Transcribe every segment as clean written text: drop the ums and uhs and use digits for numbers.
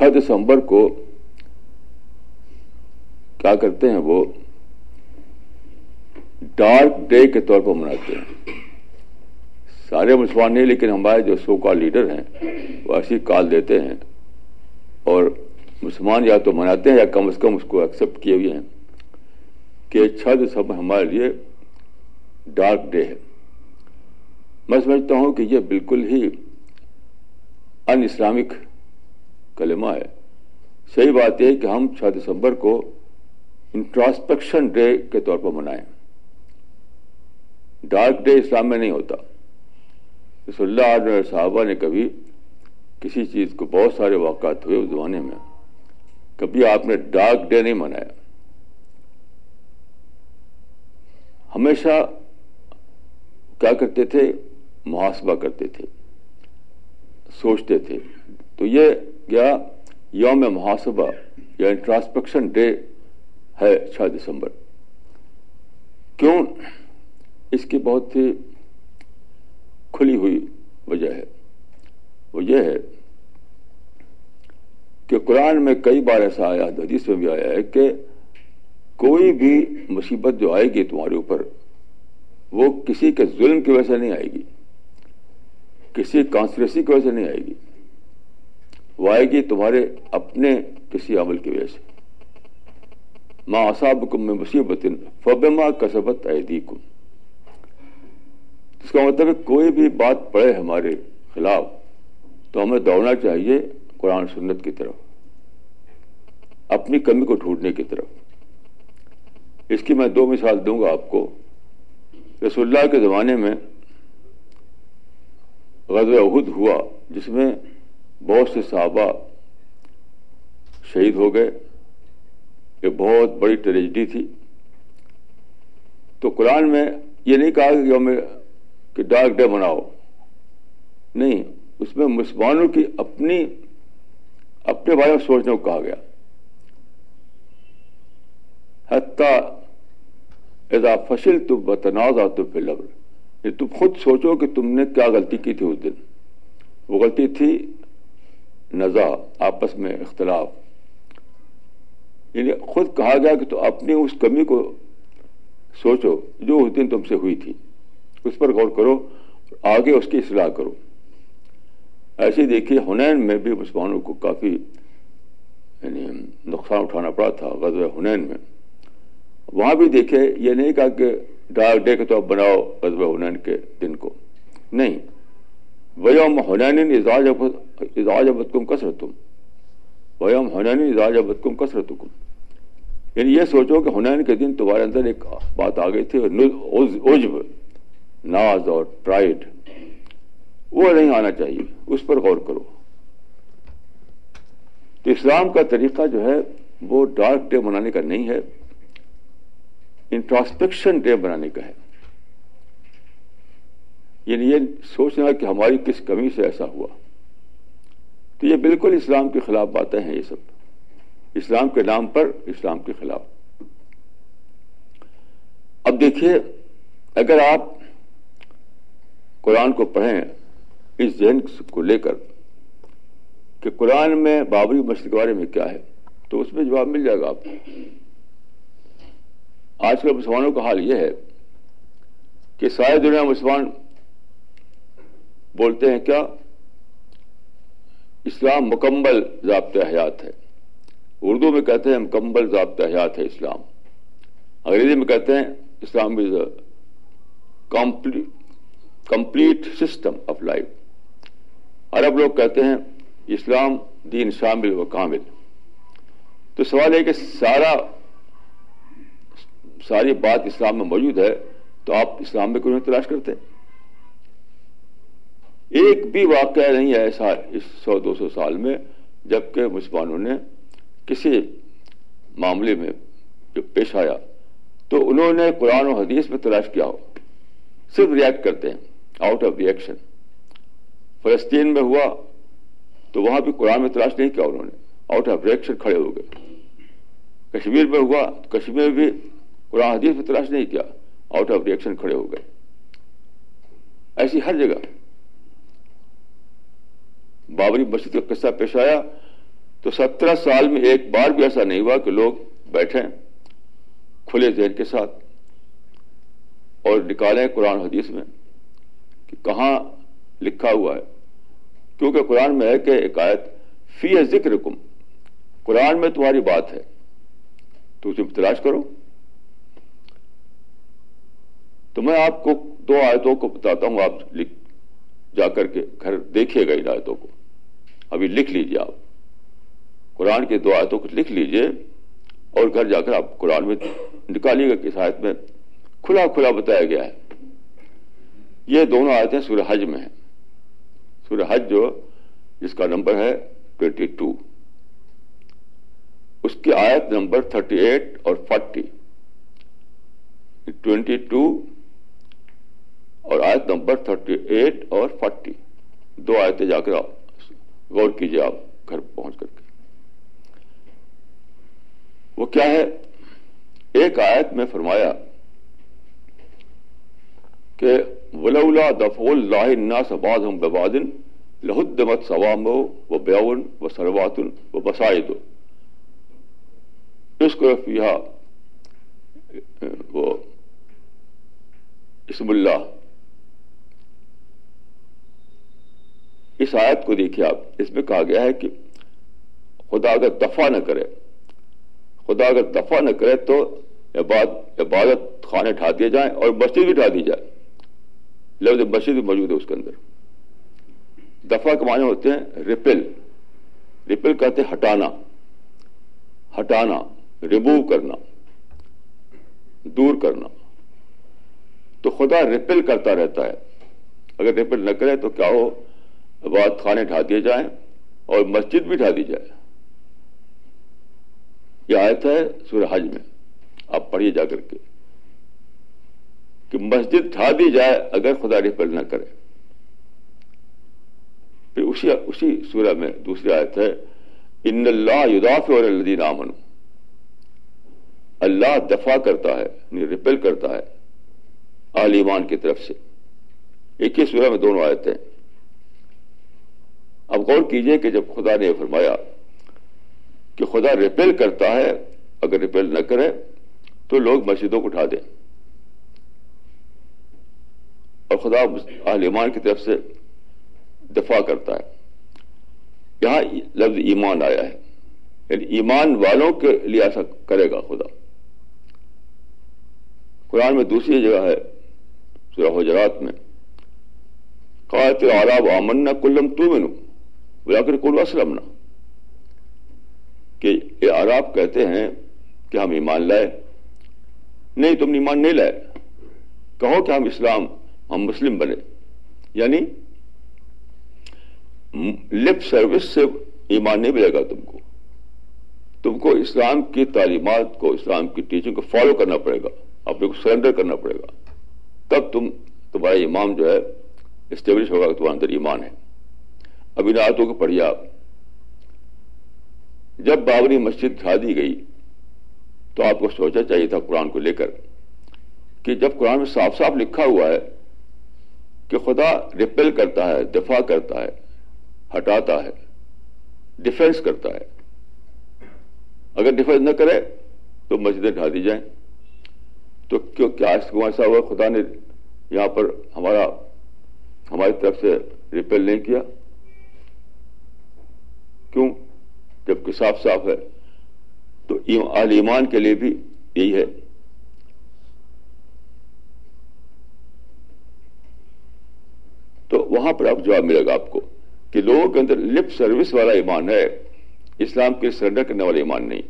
6 دسمبر کو کیا کرتے ہیں، وہ ڈارک ڈے کے طور پر مناتے ہیں. سارے مسلمان نہیں، لیکن ہمارے جو سو کال لیڈر ہیں وہ ایسی کال دیتے ہیں، اور مسلمان یا تو مناتے ہیں یا کم از کم اس کو ایکسیپٹ کیے ہوئے ہیں کہ 6 دسمبر ہمارے لیے ڈارک ڈے ہے. میں سمجھتا ہوں کہ یہ بالکل ہی ان اسلامک کلمہ ہے. صحیح بات یہ ہے کہ ہم 6 دسمبر کو انٹراسپیکشن ڈے کے طور پر منائیں. ڈارک ڈے اسلام میں نہیں ہوتا. رسول اللہ علیہ صحابہ نے کبھی کسی چیز کو، بہت سارے واقعات ہوئے اس زمانے میں، کبھی آپ نے ڈارک ڈے نہیں منایا. ہمیشہ کیا کرتے تھے، محاسبہ کرتے تھے، سوچتے تھے. تو یہ کیا یوم محاسبہ یا انٹراسپیکشن ڈے ہے 6 دسمبر. کیوں؟ اس کی بہت ہی کھلی ہوئی وجہ ہے. وہ یہ ہے کہ قرآن میں کئی بار ایسا آیا، حدیث میں بھی آیا ہے کہ کوئی بھی مصیبت جو آئے گی تمہارے اوپر وہ کسی کے ظلم کی وجہ سے نہیں آئے گی، کسی کانسپریسی کی وجہ سے نہیں آئے گی، وہ آئے گی تمہارے اپنے کسی عمل کی وجہ سے. ما اصابکم من مصیبت فبما کسبت ایدیکم. اس کا مطلب ہے کوئی بھی بات پڑے ہمارے خلاف تو ہمیں دوڑنا چاہیے قرآن سنت کی طرف، اپنی کمی کو ڈھونڈنے کی طرف. اس کی میں 2 مثال دوں گا آپ کو. رسول اللہ کے زمانے میں غزوہ احد ہوا، جس میں بہت سے صحابہ شہید ہو گئے. یہ بہت بڑی ٹریجڈی تھی. تو قرآن میں یہ نہیں کہا کہ یوم کہ ڈارک ڈے مناؤ، نہیں، اس میں مسلمانوں کی اپنے بارے میں سوچنے کو کہا گیا. حتیٰ اذا فشلتم وتنازعتم فی الامر، یہ تم خود سوچو کہ تم نے کیا غلطی کی تھی اس دن. وہ غلطی تھی نزاع، آپس میں اختلاف. یعنی خود کہا گیا کہ تو اپنی اس کمی کو سوچو جو اس دن تم سے ہوئی تھی، اس پر غور کرو، آگے اس کی اصلاح کرو. ایسے دیکھیے حنین میں بھی مسلمانوں کو کافی یعنی نقصان اٹھانا پڑا تھا. غزوہ حنین میں وہاں بھی دیکھے یہ نہیں کہا کہ ڈارک ڈے کے تو اب بناؤ غزوہ حنین کے دن کو، نہیں. وَيَوْمَ حُنَيْنٍ إِذْ أَعْجَبَتْكُمْ كَثْرَتُكُمْ وَيَوْمَ حُنَيْنٍ إِذْ أَعْجَبَتْكُمْ كَثْرَتُكُمْ. یعنی یہ سوچو کہ حنین کے دن تمہارے اندر ایک بات آ گئی تھی، عجب، ناز اور پرائڈ، وہ نہیں آنا چاہیے. اس پر غور کرو. تو اسلام کا طریقہ جو ہے وہ ڈارک ڈے منانے کا نہیں ہے، انٹراسپیکشن ڈے بنانے کا ہے. یعنی یہ سوچنا کہ ہماری کس کمی سے ایسا ہوا. تو یہ بالکل اسلام کے خلاف باتیں ہیں. یہ سب اسلام کے نام پر اسلام کے خلاف. اب دیکھیے، اگر آپ قرآن کو پڑھیں اس ذہن کو لے کر کہ قرآن میں بابری مسجد کے بارے میں کیا ہے، تو اس میں جواب مل جائے گا آپ کو. آج کل مسلمانوں کا حال یہ ہے کہ ساری دنیا مسلمان بولتے ہیں کیا، اسلام مکمل ضابطۂ حیات ہے. اردو میں کہتے ہیں مکمل ضابطۂ حیات ہے اسلام. انگریزی میں کہتے ہیں Islam is a complete system of life. عرب لوگ کہتے ہیں اسلام دین شامل و کامل. تو سوال ہے کہ ساری بات اسلام میں موجود ہے، تو آپ اسلام میں کیوں نہیں تلاش کرتے؟ ایک بھی واقعہ نہیں ہے ایسا اس 100-200 سال میں جبکہ مسلمانوں نے کسی معاملے میں جو پیش آیا تو انہوں نے قرآن و حدیث میں تلاش کیا ہو. صرف ریئیکٹ کرتے ہیں، آؤٹ آف ریئیکشن. فلسطین میں ہوا تو وہاں بھی قرآن میں تلاش نہیں کیا انہوں نے، آؤٹ آف ریئیکشن کھڑے ہو گئے. کشمیر میں ہوا تو کشمیر میں بھی قرآن حدیث میں تلاش نہیں کیا، آؤٹ آف ریئیکشن کھڑے ہو گئے. ایسی ہر جگہ. بابری مسجد کا قصہ پیش آیا تو 17 سال میں ایک بار بھی ایسا نہیں ہوا کہ لوگ بیٹھیں کھلے ذہن کے ساتھ اور نکالیں قرآن حدیث میں کہ کہاں لکھا ہوا ہے. کیونکہ قرآن میں ہے کہ ایک آیت فی ذکرکم، قرآن میں تمہاری بات ہے تو اسے تلاش کرو. تو میں آپ کو 2 آیتوں کو بتاتا ہوں، آپ جا کر کے گھر دیکھیے گا ان آیتوں کو. ابھی لکھ لیجیے، آپ قرآن کی 2 آیتوں کو لکھ لیجیے اور گھر جا کر آپ قرآن میں نکالیے گا کہ اس آیت میں کھلا کھلا بتایا گیا ہے. یہ دونوں آیتیں سورہ حج میں ہیں. سورہ حج جو جس کا نمبر ہے 22، اس کی آیت نمبر 38 اور 40. 22 اور آیت نمبر 38 اور 40، 2 آیتیں جا کر غور کیجیے آپ گھر پہنچ کر کے. وہ کیا ہے؟ ایک آیت میں فرمایا کہ ولولا دفع اللہ الناس بعضهم ببعض لہدمت صوامع وبیع وصلوات ومصائد یذکر فیہا وہ اسم اللہ. اس آیت کو دیکھیے آپ، اس میں کہا گیا ہے کہ خدا اگر دفع نہ کرے، خدا اگر دفع نہ کرے تو عبادت خانے ڈھا دیے جائیں اور مسجد بھی ڈھا دی جائے. لفظ مسجد بھی موجود ہے اس کے اندر. دفع کے معنی ہوتے ہیں ریپل. ریپل کہتے ہیں ہٹانا، ہٹانا، ریموو کرنا، دور کرنا. تو خدا ریپل کرتا رہتا ہے. اگر ریپل نہ کرے تو کیا ہو؟ عبادت خانے ڈھا دیے جائیں اور مسجد بھی ڈھا دی جائے. یہ آیت ہے سورہ حج میں، آپ پڑھیے جا کر کے کہ مسجد ڈھا دی جائے اگر خدا ریپل نہ کرے. پھر اسی سورہ میں دوسری آیت ہے ان اللہ یدافع عن الذین آمنوا. اللہ دفع کرتا ہے، یعنی ریپل کرتا ہے اہل ایمان کی طرف سے. ایک ہی سورہ میں دونوں آیتیں. اب غور کیجئے کہ جب خدا نے فرمایا کہ خدا ریپل کرتا ہے، اگر ریپل نہ کرے تو لوگ مسجدوں کو اٹھا دیں، اور خدا اہل ایمان کی طرف سے دفاع کرتا ہے. یہاں لفظ ایمان آیا ہے، یعنی ایمان والوں کے لیے ایسا کرے گا خدا. قرآن میں دوسری جگہ ہے سورہ حجرات میں، قالت الاعراب آمنا قل لم تؤمنوا ولکن قولوا اسلمنا، کہ یہ اعراب کہتے ہیں کہ ہم ایمان لائے. نہیں، تم نے ایمان نہیں لائے، کہو کہ ہم مسلم بنے. یعنی لپ سروس سے ایمان نہیں ملے گا تم کو اسلام کی تعلیمات کو، اسلام کی ٹیچنگ کو فالو کرنا پڑے گا، اپنے کو سرنڈر کرنا پڑے گا. تب تمہارا ایمان جو ہے اسٹیبلش ہوگا کہ تمہارے اندر ایمان ہے. اب ان آیتوں کو پڑھیے آپ. جب بابری مسجد ڈھا دی گئی تو آپ کو سوچنا چاہیے تھا قرآن کو لے کر کہ جب قرآن میں صاف صاف لکھا ہوا ہے کہ خدا ریپل کرتا ہے، دفاع کرتا ہے، ہٹاتا ہے، ڈیفینس کرتا ہے، اگر ڈیفینس نہ کرے تو مسجدیں ڈھا دی جائیں. تو کیا ایسا ہوا خدا نے یہاں پر ہماری طرف سے ریپل نہیں کیا؟ کیوں؟ جبکہ صاف صاف ہے. تو اہل ایمان کے لیے بھی یہی ہے. تو وہاں پر اب جواب ملے گا آپ کو کہ لوگوں کے اندر لپ سروس والا ایمان ہے، اسلام کے سرنڈر کرنے والا ایمان نہیں.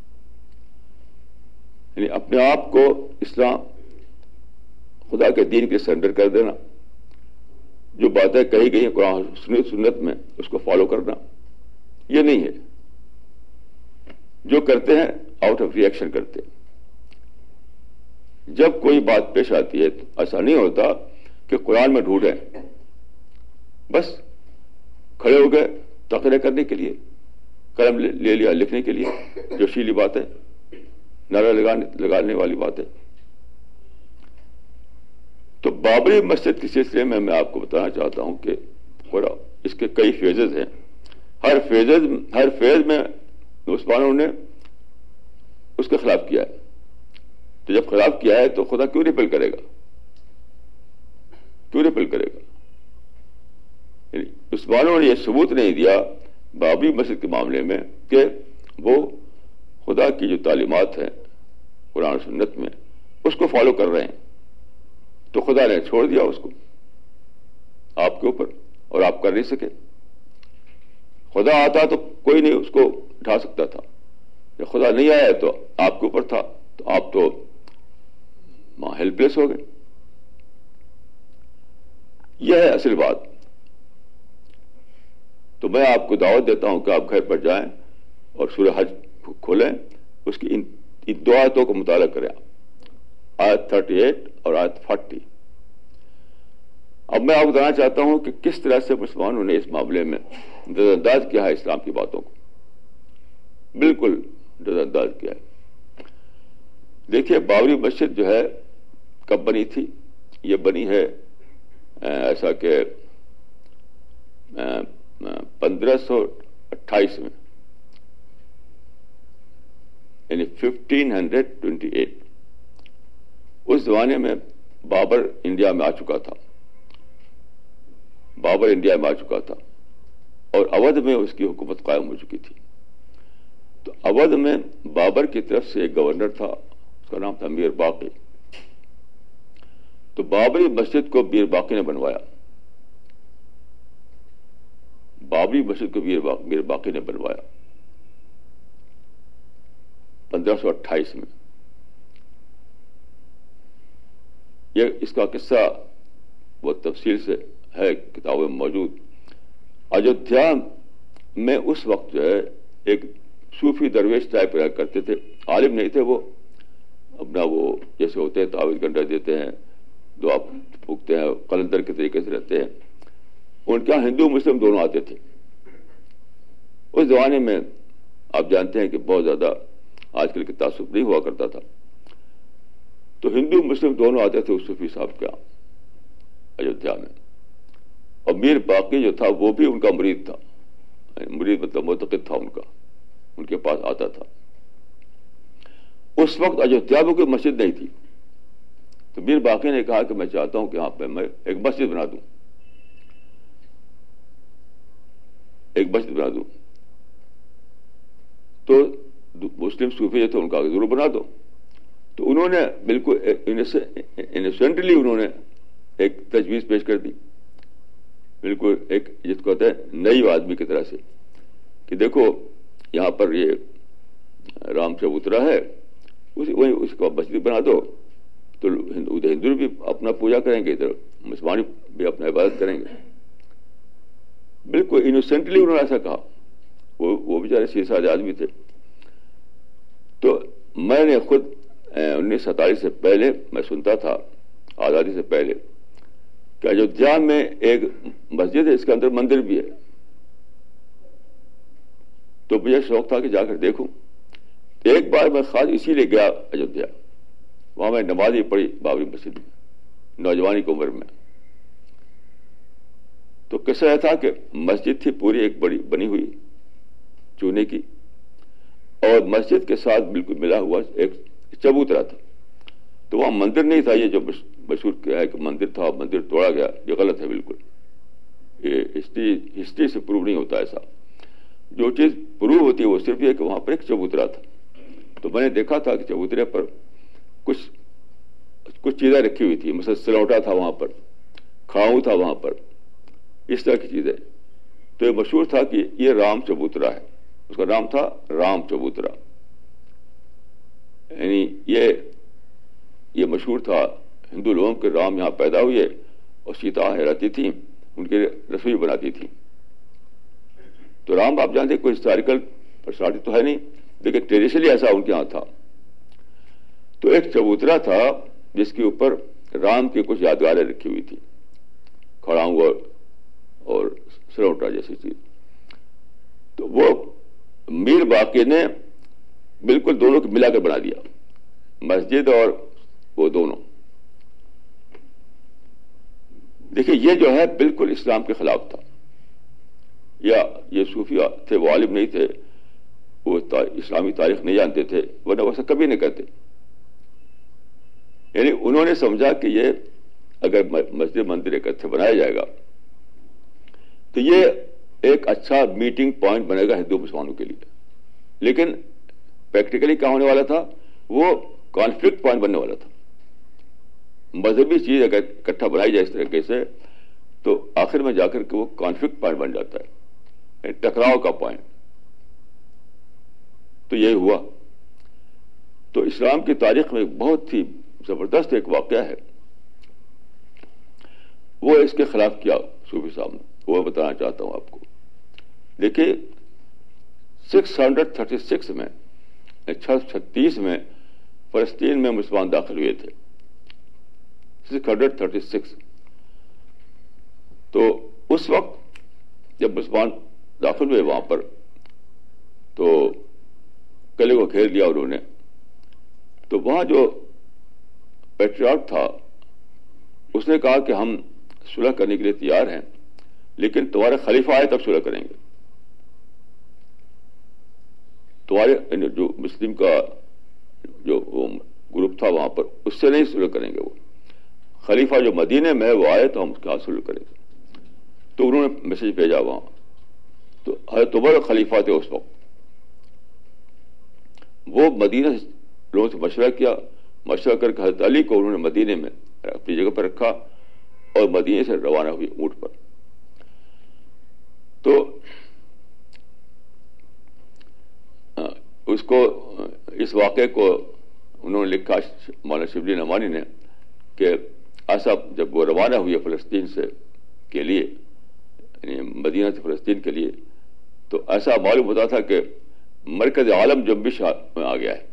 یعنی اپنے آپ کو اسلام، خدا کے دین کے سرنڈر کر دینا، جو باتیں کہی گئی ہیں قرآن سنت میں اس کو فالو کرنا، یہ نہیں ہے. جو کرتے ہیں آؤٹ آف ری ایکشن کرتے ہیں. جب کوئی بات پیش آتی ہے تو ایسا نہیں ہوتا کہ قرآن میں ڈھونڈیں، بس کھڑے ہو گئے تقریر کرنے کے لیے، قلم لے لیا لکھنے کے لیے، جوشیلی باتیں، نعرہ لگانے والی باتیں. تو بابری مسجد کے سلسلے میں آپ کو بتانا چاہتا ہوں کہ اس کے کئی فیزز ہیں. ہر فیز میں مسلمانوں نے اس کے خلاف کیا ہے. تو جب خلاف کیا ہے تو خدا کیوں ریپل کرے گا؟ مسلمانوں نے یہ ثبوت نہیں دیا بابری مسجد کے معاملے میں کہ وہ خدا کی جو تعلیمات ہیں قرآن و سنت میں اس کو فالو کر رہے ہیں. تو خدا نے چھوڑ دیا اس کو آپ کے اوپر اور آپ کر نہیں سکے. خدا آتا تو کوئی نہیں اس کو اٹھا سکتا تھا. جب خدا نہیں آیا تو آپ کے اوپر تھا تو آپ تو ہیلپ لیس ہو گئے. یہ ہے اصل بات. تو میں آپ کو دعوت دیتا ہوں کہ آپ گھر پر جائیں اور سورہ حج کھولیں, اس کی ان دو آیتوں کو مطالعہ کریں, آیت 38 اور آیت 40. اب میں آپ کو بتانا چاہتا ہوں کہ کس طرح سے مسلمانوں نے اس معاملے میں نظر انداز کیا ہے اسلام کی باتوں کو, بالکل نظر انداز کیا ہے. دیکھیے بابری مسجد جو ہے کب بنی تھی؟ یہ بنی ہے ایسا کہ 1528 میں, یعنی 1528. اس زمانے میں بابر انڈیا میں آ چکا تھا اور اودھ میں اس کی حکومت قائم ہو چکی تھی. تو اودھ میں بابر کی طرف سے ایک گورنر تھا, اس کا نام تھا میر باقی. تو بابری مسجد کو میر باقی نے بنوایا. میر باقی نے بنوایا 1528 میں. یہ اس کا قصہ بہت تفصیل سے ہے کتابوں میں موجود. ایودھیا میں اس وقت جو ہے ایک صوفی درویش ٹائپ رہا کرتے تھے, عالم نہیں تھے وہ, اپنا وہ جیسے ہوتے ہیں تعویذ گنڈا دیتے ہیں, دعا پھونکتے ہیں, قلندر کے طریقے سے رہتے ہیں. ان کے یہاں ہندو مسلم دونوں آتے تھے. اس زمانے میں آپ جانتے ہیں کہ بہت زیادہ آج کل کے تعصب نہیں ہوا کرتا تھا. تو ہندو مسلم دونوں آتے تھے اس صوفی صاحب کے ایودھیا میں. اور میر باقی جو تھا وہ بھی ان کا مرید تھا, مرید مطلب معتقد تھا ان کے پاس آتا تھا. اس وقت ایودھیا میں کوئی مسجد نہیں تھی. تو میر باقی نے کہا کہ میں چاہتا ہوں کہ یہاں پہ میں ایک مسجد بنا دوں. تو مسلم صوفی جو تھے ان کا ضرور بنا دو. تو انہوں نے بالکل انوسینٹلی انہوں نے ایک تجویز پیش کر دی, بالکل ایک جس کو کہتے ہیں نئی آدمی کی طرح سے, کہ دیکھو یہاں پر یہ رام چبوترا ہے, وہیں اس کو مسجد بنا دو. تو ہندو بھی اپنا پوجا کریں گے, ادھر مسلمان بھی اپنا عبادت کریں گے. بالکل انوسینٹلی انہوں نے ایسا کہا. وہ بیچارے سیدھے آدمی تھے. تو میں نے خود 1947 سے پہلے میں سنتا تھا, آزادی سے پہلے, کہ ایودھیا میں ایک مسجد ہے, اس کے اندر مندر بھی ہے. تو مجھے شوق تھا کہ جا کر دیکھوں. ایک بار میں خاص اسی لیے گیا ایودھیا. وہاں میں نماز ہی پڑھی بابری مسجد میں, نوجوانی کی عمر میں. تو قصہ یہ تھا کہ مسجد تھی پوری ایک بڑی بنی ہوئی چونے کی, اور مسجد کے ساتھ بالکل ملا ہوا ایک چبوترا تھا. تو وہاں مندر نہیں تھا. یہ جو مشہور کیا ہے کہ مندر تھا, مندر توڑا گیا, یہ غلط ہے بالکل. یہ ہسٹری سے پروو نہیں ہوتا ایسا. جو چیز پروو ہوتی ہے وہ صرف یہ کہ وہاں پر ایک چبوترا تھا. تو میں نے دیکھا تھا کہ چبوترے پر کچھ چیزیں رکھی ہوئی تھی. مثلا سلوٹا تھا وہاں پر, کھاؤں تھا وہاں پر, اس طرح کی چیزیں. تو یہ مشہور تھا کہ یہ رام چبوترا ہے. اس کا نام تھا رام چبوترا. یعنی یہ مشہور تھا ہندو لوگوں کے رام یہاں پیدا ہوئے اور سیتا رہتی تھیں, ان کے رسوئی بناتی تھیں. تو رام آپ جانتے کوئی ہسٹوریکل پرسنالٹی تو ہے نہیں, لیکن ٹریڈیشنلی ایسا ان کے یہاں تھا. تو ایک چبوترا تھا جس کے اوپر رام کی کچھ یادگاریں رکھی ہوئی تھی, کھڑاؤں اور سروٹا جیسی چیز. تو وہ میر باقی نے بالکل دونوں کو ملا کر بنا دیا, مسجد اور وہ دونوں. دیکھیے یہ جو ہے بالکل اسلام کے خلاف تھا. یا یہ صوفی تھے وہ عالم نہیں تھے, وہ اسلامی تاریخ نہیں جانتے تھے, ورنہ ویسا کبھی نہیں کہتے. یعنی انہوں نے سمجھا کہ یہ اگر مسجد مندر اکٹھے بنایا جائے گا تو یہ ایک اچھا میٹنگ پوائنٹ بنے گا ہندو مسلمانوں کے لیے. لیکن پریکٹیکلی کیا ہونے والا تھا, وہ کانفلکٹ پوائنٹ بننے والا تھا. مذہبی چیز اگر اکٹھا بنائی جائے اس طریقے سے تو آخر میں جا کر کے وہ کانفلکٹ پوائنٹ بن جاتا ہے, ٹکراؤ کا پوائنٹ. تو یہی ہوا. تو اسلام کی تاریخ میں ایک بہت ہی زبردست ایک واقعہ ہے, وہ اس کے خلاف کیا صوفی صاحب نے, وہ بتانا چاہتا ہوں آپ کو. دیکھیے 636 میں 636 میں فلسطین میں مسلمان داخل ہوئے تھے. 636. تو اس وقت جب مسلمان داخل ہوئے وہاں پر تو قلعے کو گھیر لیا انہوں نے. تو وہاں جو پیٹریارک تھا اس نے کہا کہ ہم صلح کرنے کے لیے تیار ہیں, لیکن تمہارے خلیفہ آئے تب صلح کریں گے. تمہارے جو مسلم کا جو گروپ تھا وہاں پر اس سے نہیں صلح کریں گے, وہ خلیفہ جو مدینے میں ہے وہ آئے تو ہم اس کے ہاتھ صلح کریں گے. تو انہوں نے میسج بھیجا وہاں. تو حضرت عمر خلیفہ تھے اس وقت, وہ مدینہ لوگوں سے مشورہ کیا, مشورہ کر کے حضرت علی کو انہوں نے مدینے میں اپنی جگہ پر رکھا اور مدینے سے روانہ ہوئی اونٹ پر. تو اس کو اس واقعے کو انہوں نے لکھا مولانا شبلی نعمانی نے کہ ایسا جب وہ روانہ ہوئی فلسطین سے کے لیے, یعنی مدینہ سے فلسطین کے لیے, تو ایسا معلوم ہوتا تھا کہ مرکز عالم جنبش میں آ گیا ہے,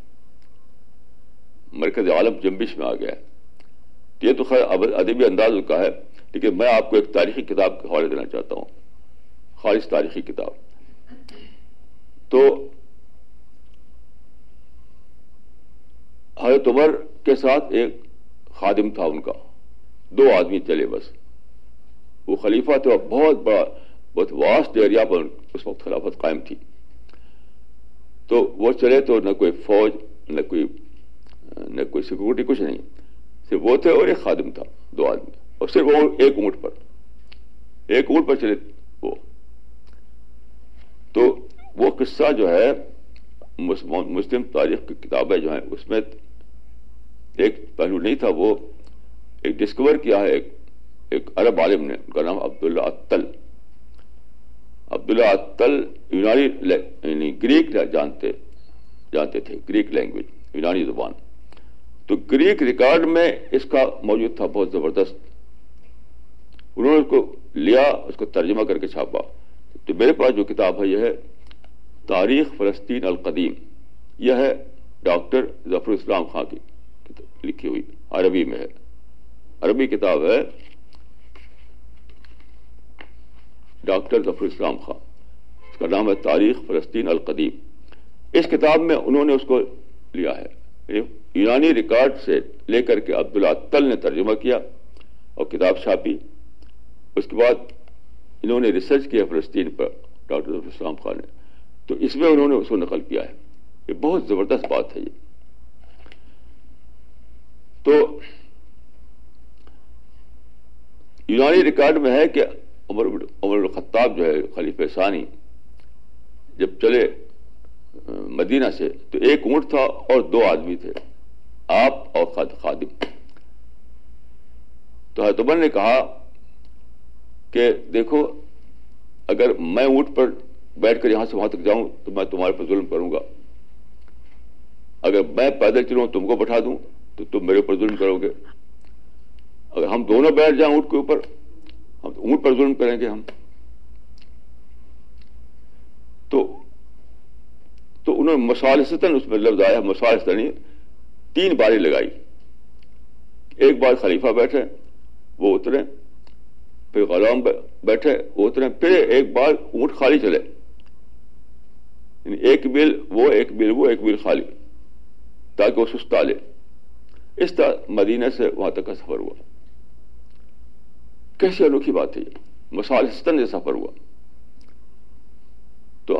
مرکز عالم جنبش میں آ گیا ہے. یہ تو خیر ادبی انداز کا ہے, لیکن میں آپ کو ایک تاریخی کتاب کے حوالے دینا چاہتا ہوں, خالص تاریخی کتاب. تو حضرت عمر کے ساتھ ایک خادم تھا ان کا, 2 آدمی چلے بس. وہ خلیفہ تھے اور بہت بڑا بہت واسٹ ایریا پر اس وقت خلافت قائم تھی. تو وہ چلے تو نہ کوئی فوج نہ کوئی سیکورٹی, کچھ نہیں, صرف وہ تھے اور ایک خادم تھا, 2 آدمی, اور صرف وہ ایک اونٹ پر چلے وہ. تو وہ قصہ جو ہے مسلم تاریخ کی کتابیں جو ہیں اس میں ایک پہلو نہیں تھا, وہ ایک ڈسکور کیا ہے ایک عرب عالم نے, ان کا نام عبداللہ عطل. عبداللہ عطل یونانی یعنی گریک جانتے تھے, گریک لینگویج, یونانی زبان. تو گریک ریکارڈ میں اس کا موجود تھا بہت زبردست. انہوں نے اس کو لیا, اس کو ترجمہ کر کے چھاپا. تو میرے پاس جو کتاب ہے یہ ہے تاریخ فلسطین القدیم, یہ ہے ڈاکٹر ظفر اسلام خان کی لکھی ہوئی, عربی میں ہے, عربی کتاب ہے ڈاکٹر ظفر اسلام خان, اس کا نام ہے تاریخ فلسطین القدیم. اس کتاب میں انہوں نے اس کو لیا ہے, یونانی ریکارڈ سے لے کر کے عبداللہ عطل نے ترجمہ کیا اور کتاب چھاپی. اس کے بعد انہوں نے ریسرچ کیا فلسطین پر ڈاکٹر ظفر اسلام خان نے, تو اس میں انہوں نے اس کو نقل کیا ہے. یہ بہت زبردست بات ہے یہ. تو یونانی ریکارڈ میں ہے کہ عمر الخطاب جو ہے خلیفہ ثانی جب چلے مدینہ سے تو ایک اونٹ تھا اور 2 آدمی تھے, آپ اور خادم. تو حضرت عمر نے کہا کہ دیکھو اگر میں اونٹ پر بیٹھ کر یہاں سے وہاں تک جاؤں تو میں تمہارے پر ظلم کروں گا, اگر میں پیدل چلوں تم کو بٹھا دوں تو تم میرے اوپر ظلم کرو گے, اگر ہم دونوں بیٹھ جائیں اونٹ کے اوپر ہم اونٹ پر ظلم کریں گے ہم. تو انہوں نے مصالحتاً, اس میں لفظ آیا مصالحتاً, 3 باری لگائی. ایک بار خلیفہ بیٹھے وہ اترے, پھر غلام بیٹھے وہ اترے, پھر ایک بار اونٹ خالی چلے, یعنی ایک میل وہ ایک میل خالی, تاکہ وہ سستا لے. اس طرح مدینہ سے وہاں تک کا سفر ہوا. کیسی انوکھی بات ہے یہ, مصالحتاً یہ سفر ہوا.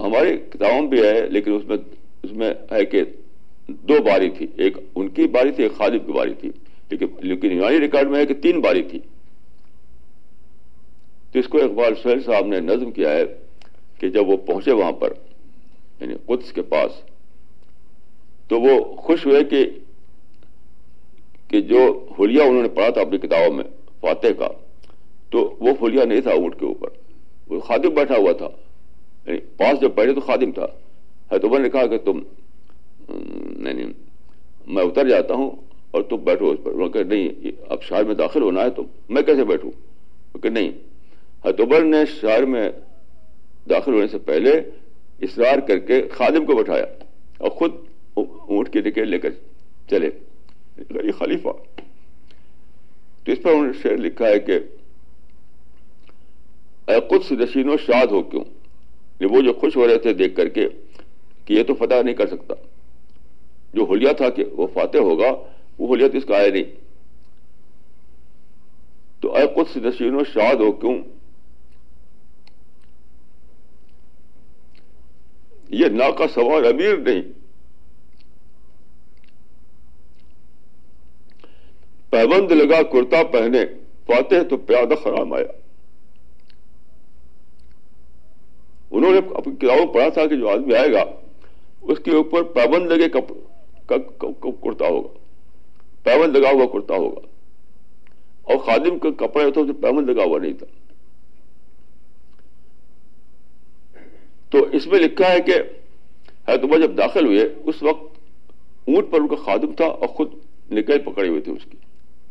ہماری کتابوں بھی ہے، لیکن اس میں ہے کہ 2 باری تھی، ایک ان کی باری تھی، ایک خادم کی باری تھی، لیکن یونانی ریکارڈ میں ہے کہ 3 باری تھی. تو اس کو اقبال سہیل صاحب نے نظم کیا ہے کہ جب وہ پہنچے وہاں پر یعنی قدس کے پاس، تو وہ خوش ہوئے کہ جو حلیہ انہوں نے پڑھا تھا اپنی کتابوں میں فاتح کا، تو وہ حلیہ نہیں تھا اونٹ کے اوپر، وہ خادم بیٹھا ہوا تھا. یعنی پاس جب بیٹھے تو خادم تھا. حضرت عمر نے کہا کہ نہیں میں اتر جاتا ہوں اور تم بیٹھو اس پر. انہوں نے کہا نہیں، اب شہر میں داخل ہونا ہے تو میں کیسے بیٹھوں؟ کہ نہیں. حضرت عمر نے شہر میں داخل ہونے سے پہلے اصرار کر کے خادم کو بٹھایا اور خود اونٹ کی ٹکٹ لے کر چلے. یہ خلیفہ. تو اس پر انہوں نے شعر لکھا ہے کہ اے قدس نشینوں شاد ہو کیوں، یہ وہ جو خوش ہو رہے تھے دیکھ کر کے کہ یہ تو فتح نہیں کر سکتا، جو حلیہ تھا کہ وہ فاتح ہوگا وہ حلیہ تو اس کا آیا نہیں. تو اے قدس نشینوں شاد ہو کیوں، یہ ناقہ سوار امیر نہیں، پیبند لگا کرتا پہنے فاتح تو پیادہ خرام آیا. انہوں نے اپنی کتابوں پڑھا تھا کہ جو آدمی آئے گا اس کے اوپر پیبند لگے کرتا ہوگا، پیبند لگا ہوا کرتا ہوگا، اور خادم کا کپڑا جو تھا اسے پیبند لگا ہوا نہیں تھا. تو اس میں لکھا ہے کہ حضرت عمر جب داخل ہوئے اس وقت اونٹ پر ان کا خادم تھا اور خود نکاح پکڑے ہوئے تھے اس کی.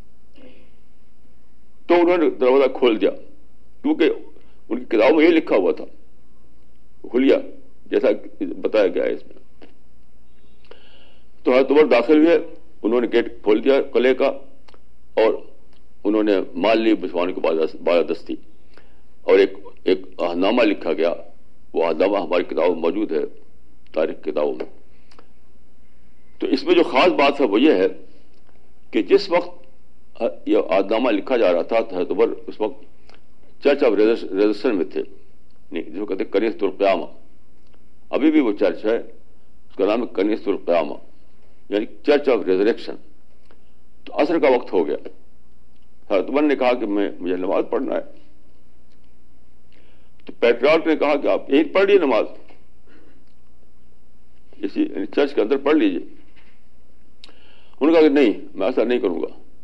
تو انہوں نے دروازہ کھول دیا کیونکہ ان کی کتابوں میں یہ لکھا ہوا تھا حلیہ جیسا بتایا گیا ہے اس میں. تو حضرت عمر داخل ہوئے، انہوں نے گیٹ کھول دیا قلعے کا اور انہوں نے مان لی مسلمانوں کی بالادستی، اور ایک عہدنامہ لکھا گیا. وہ عہدنامہ ہماری کتابوں میں موجود ہے، تاریخ کتابوں میں. تو اس میں جو خاص بات ہے وہ یہ ہے کہ جس وقت یہ عہدنامہ لکھا جا رہا تھا تو حضرت عمر اس وقت چرچ آف ریزرشن میں تھے، جو کہتے ہیں کنیسۃ القیامہ. ابھی بھی وہ چرچ ہے، اس کا نام ہے کنیسۃ القیامہ یعنی چرچ آف ریزریکشن. تو عصر کا وقت ہو گیا. حضرت عمر نے کہا کہ مجھے نماز پڑھنا ہے. تو پیٹریارک نے کہا کہ آپ یہیں پڑھ لیجیے نماز، اسی چرچ کے اندر پڑھ لیجیے. انہوں نے کہا کہ نہیں، میں ایسا نہیں کروں گا،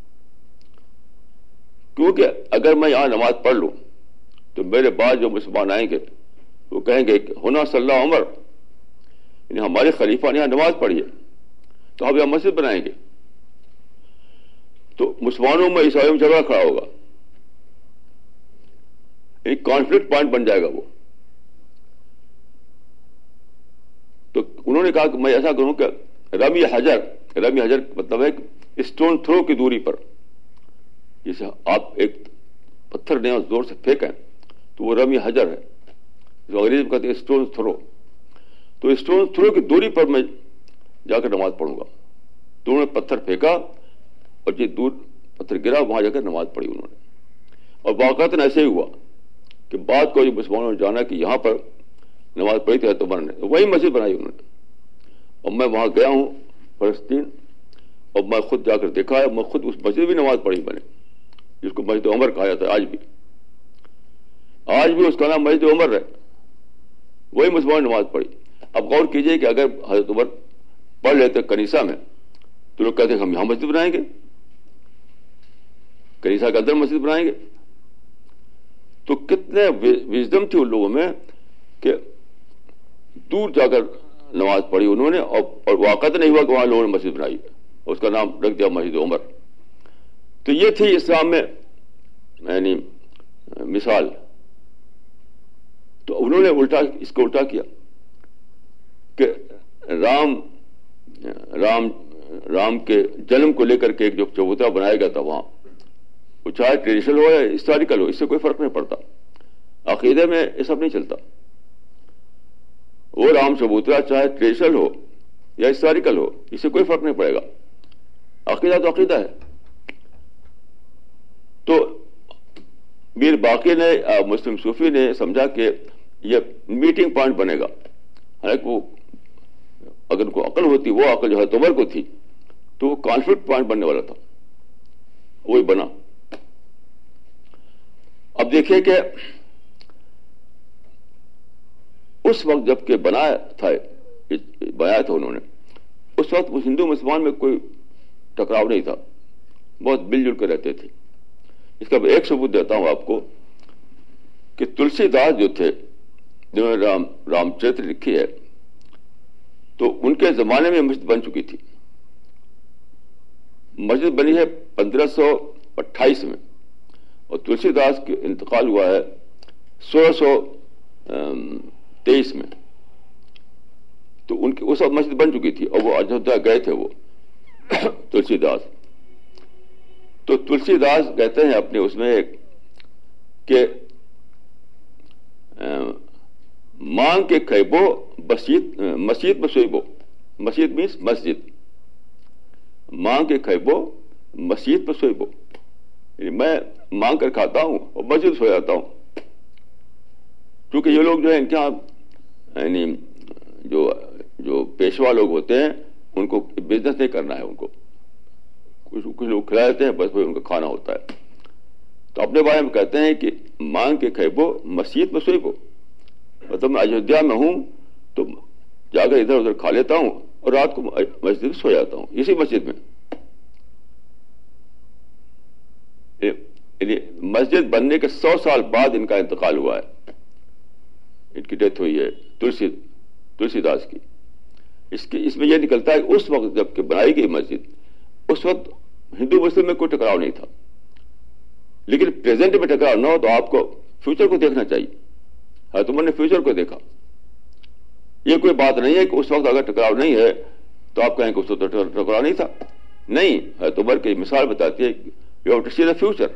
کیونکہ اگر میں یہاں نماز پڑھ لوں تو میرے بعد جو مسلمان آئیں گے وہ کہیں گے کہ ہونا صلی اللہ عمر، یعنی ہمارے خلیفہ نے یہاں نماز پڑھی ہے تو آپ یہاں مسجد بنائیں گے. تو مسلمانوں میں عیسائیوں میں جھگڑا کھڑا ہوگا، یعنی کانفلکٹ پوائنٹ بن جائے گا وہ. تو انہوں نے کہا کہ میں ایسا کروں کہ رمی حجر مطلب ہے اسٹون تھرو کی دوری پر، جیسے آپ ایک پتھر نے زور سے پھینکیں تو وہ رمی حجر ہے، جو انگریزی میں کہتے ہیں اسٹون تھرو. تو اسٹون تھرو کی دوری پر میں جا کر نماز پڑھوں گا. تو انہوں نے پتھر پھینکا اور جو دور پتھر گرا وہاں جا کر نماز پڑھی انہوں نے. اور واقعتاً ایسے ہی ہوا کہ بعد کو جو مسلمانوں نے جانا کہ یہاں پر نماز پڑھی تھی حضرت عمر نے، وہی مسجد بنائی انہوں نے. اور میں وہاں گیا ہوں فلسطین، اور میں خود جا کر دیکھا ہے، میں خود اس مسجد بھی نماز پڑھی میں نے، جس کو مسجد عمر کہا جاتا ہے. آج بھی اس کا نام مسجد عمر ہے، وہی مسلمان نماز پڑھی. اب غور کیجئے کہ اگر حضرت عمر پڑھ لیتے کنیسہ میں تو لوگ کہتے ہیں ہم یہاں مسجد بنائیں گے، کنیسہ کے اندر مسجد بنائیں گے. تو کتنے وزڈم تھی ان لوگوں میں کہ دور جا کر نماز پڑھی انہوں نے، اور واقعات نہیں ہوا کہ وہاں لوگوں نے مسجد بنائی، اس کا نام رکھ دیا مسجد عمر. تو یہ تھی اسلام میں یعنی مثال. تو انہوں نے اس کو الٹا کیا کہ رام کے جنم کو لے کر کے ایک جو چبوترا بنایا گیا تھا وہاں، وہ چاہے ٹریڈیشنل ہو یا ہسٹوریکل ہو، اس سے کوئی فرق نہیں پڑتا. عقیدے میں یہ سب نہیں چلتا. وہ رام چبوترا چاہے ٹریڈیشنل ہو یا ہسٹوریکل ہو، اس سے کوئی فرق نہیں پڑے گا. عقیدہ تو عقیدہ ہے. تو میر باقی نے مسلم صوفی نے سمجھا کہ یہ میٹنگ پوائنٹ بنے گا حالانکہ وہ اگر کو عقل ہوتی، وہ عقل جو حضرت عمر کو تھی، تو وہ کانفلکٹ پوائنٹ بننے والا تھا، وہی بنا۔ اب دیکھیے کہ اس وقت جب کہ بنایا تھا انہوں نے، اس وقت ہندو مسلمان میں کوئی ٹکراؤ نہیں تھا، بہت مل جل کر رہتے تھے۔ اس کا ایک ثبوت دیتا ہوں آپ کو کہ تلسی داس جو تھے، جنہوں نے رام چرتر لکھی ہے، تو ان کے زمانے میں مسجد بن چکی تھی۔ مسجد بنی ہے 1528 میں، اور تلسی داس کا انتقال ہوا ہے 1623 میں، تو ان کی اس وقت مسجد بن چکی تھی، اور وہ اجودھیا گئے تھے وہ تلسی داس۔ تو تلسی داس کہتے ہیں اپنے اس میں کہ مانگ کے کھیبو مسجد میں سوئبو، مسجد مینس مسجد، مانگ کے کھیبو مسجد میں سوئبو، یعنی میں مانگ کر کھاتا ہوں اور مسجد سو جاتا ہوں۔ کیونکہ یہ لوگ جو ہے ان کے یہاں یعنی جو پیشوا لوگ ہوتے ہیں، ان کو بزنس نہیں کرنا ہے، ان کو کچھ لوگ کھلا دیتے ہیں، بس وہی ان کا کھانا ہوتا ہے۔ تو اپنے بارے میں کہتے ہیں کہ مانگ کے کھیبو مسجد میں سوئبو، مطلب میں ایودھیا میں ہوں تو جا کر ادھر ادھر کھا لیتا ہوں اور رات کو مسجد میں سو جاتا ہوں، اسی مسجد میں۔ یعنی مسجد بننے کے 100 سال بعد ان کا انتقال ہوا ہے، ان کی ڈیتھ ہوئی ہے تلسی داس کی۔ اس میں یہ نکلتا ہے کہ اس وقت جب کہ بنائی گئی مسجد، اس وقت ہندو مسلم میں کوئی ٹکراؤ نہیں تھا، لیکن پریزنٹ میں ٹکراؤ نہ ہو تو آپ کو فیوچر کو دیکھنا چاہیے۔ حضرت عمر نے فیوچر کو دیکھا۔ یہ کوئی بات نہیں ہے کہ اس وقت اگر ٹکراؤ نہیں ہے تو آپ کہیں کہ اس وقت ٹکراؤ نہیں تھا، نہیں، حضرت عمر کی مثال بتاتی ہے you have to see the future,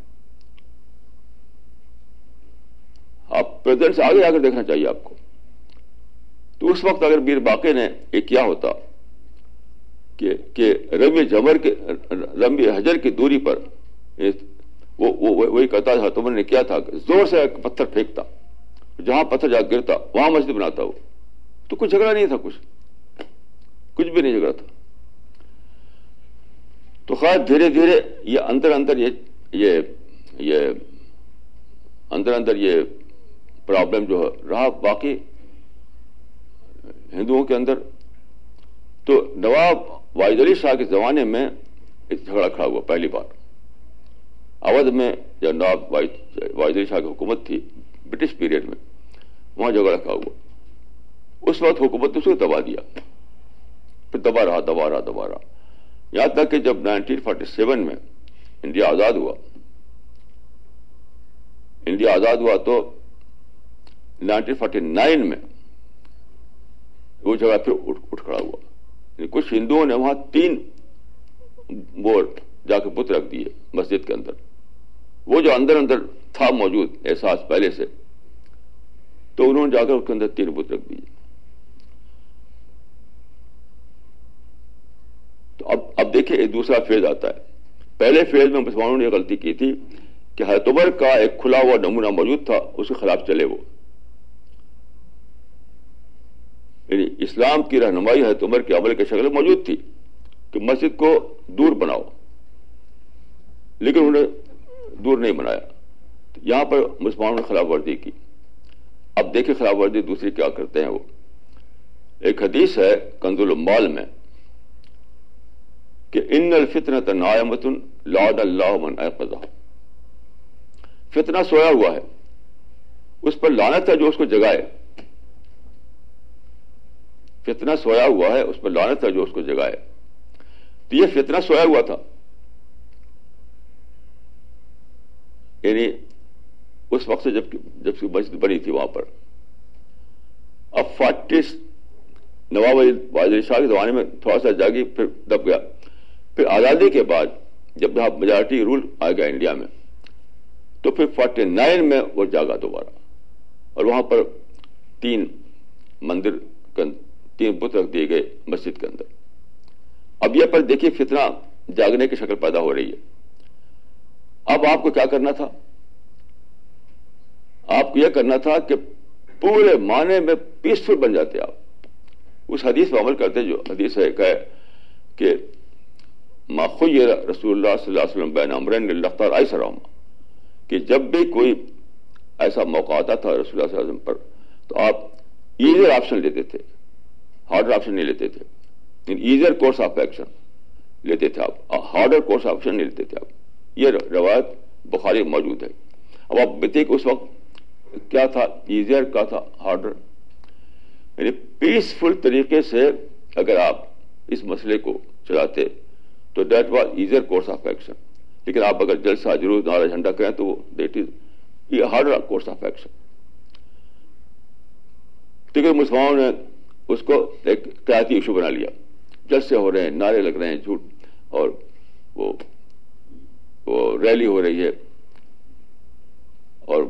آپ پریزنٹ سے آگے آ کر دیکھنا چاہیے آپ کو۔ تو اس وقت اگر میر باقر نے یہ کیا ہوتا کہ رمی حجر کی دوری پر وہی کہتا حضرت عمر نے کیا تھا کہ زور سے ایک پتھر پھینکتا، جہاں پتھر جا گرتا وہاں مسجد بناتا ہو، تو کچھ جھگڑا نہیں تھا، کچھ بھی نہیں جھگڑا تھا۔ تو خیر دھیرے دھیرے یہ اندر یہ پرابلم جو رہا باقی ہندوؤں کے اندر۔ تو نواب واحد علی شاہ کے زمانے میں ایک جھگڑا کھڑا ہوا پہلی بار اودھ میں، جب نواب واحد علی شاہ کی حکومت تھی برٹش پیریڈ میں، وہاں جھگڑا کھڑا ہوا۔ اس وقت حکومت نے اس کو دبا دیا، پھر دبا رہا، یہاں تک کہ جب 1947 میں انڈیا آزاد ہوا تو 1949 میں وہ جگہ پھر اٹھ کھڑا ہوا۔ کچھ ہندوؤں نے وہاں 3 جا کے بت رکھ دیے مسجد کے اندر، وہ جو اندر تھا موجود احساس پہلے سے، تو انہوں نے جا کر اس کے اندر 3 بت رکھ دیے۔ تو اب دیکھیں ایک دوسرا فیز آتا ہے۔ پہلے فیز میں مسلمانوں نے یہ غلطی کی تھی کہ حضرت عمر کا ایک کھلا ہوا نمونہ موجود تھا، اس کے خلاف چلے وہ، یعنی اسلام کی رہنمائی حضرت عمر کے عمل کی شکل میں موجود تھی کہ مسجد کو دور بناؤ، لیکن انہوں نے دور نہیں بنایا۔ یہاں پر مسلمانوں نے خلاف ورزی کی۔ اب دیکھیں خلاف ورزی دوسری کیا کرتے ہیں وہ۔ ایک حدیث ہے کنز العمال میں کہ ان الفتنۃ نائمۃ لعن اللہ من ایقظھا، فتنہ سویا ہوا ہے، اس پر لعنت ہے جو اس کو جگائے۔ فتنہ سویا ہوا ہے، اس پر لعنت ہے جو اس کو جگائے۔ تو یہ فتنہ سویا ہوا تھا، یعنی اس وقت سے جب سے مسجد بنی تھی وہاں پر۔ اب 40 نواب واحد علی شاہ کے زمانے میں تھوڑا سا جاگی، پھر دب گیا۔ پھر آزادی کے بعد جب یہاں میجارٹی رول آ گیا انڈیا میں، تو پھر 49 میں وہ جاگا دوبارہ، اور وہاں پر 3 مندر 3 بت رکھ دیے گئے مسجد کے اندر۔ اب یہ پر دیکھیے فتنہ جاگنے کی شکل پیدا ہو رہی ہے۔ اب آپ کو کیا کرنا تھا؟ آپ کو یہ کرنا تھا کہ پورے معنی میں پیسفل بن جاتے آپ. اس حدیث پر عمل کرتے جو حدیث ہے کہ ما خیر رسول اللہ صلی اللہ علیہ وسلم بین امرین الا اختار ایسرہما، کہ جب بھی کوئی ایسا موقع آتا تھا رسول اللہ صلی اللہ علیہ وسلم پر تو آپ ایزر آپشن لیتے تھے، ہارڈر آپشن نہیں لیتے تھے. ایزر کورس آف ایکشن لیتے تھے آپ، ہارڈر کورس آف ایکشن نہیں لیتے تھے آپ. یہ روایت بخاری میں موجود ہے. اب آپ بتائیے کہ اس وقت کیا تھا، ایزر کا تھا ہارڈر. یعنی پیسفل طریقے سے اگر آپ اس مسئلے کو چلاتے تو that was easier course of action. لیکن آپ اگر جلسہ جلوس نعرہ جھنڈا کریں تو دیٹ از یہ ہارڈر کورس آف ایکشن. لیکن مسلمانوں نے اس کو ایک قیادی ایشو بنا لیا. جلسے ہو رہے ہیں، نعرے لگ رہے ہیں جھوٹ، اور وہ ریلی ہو رہی ہے اور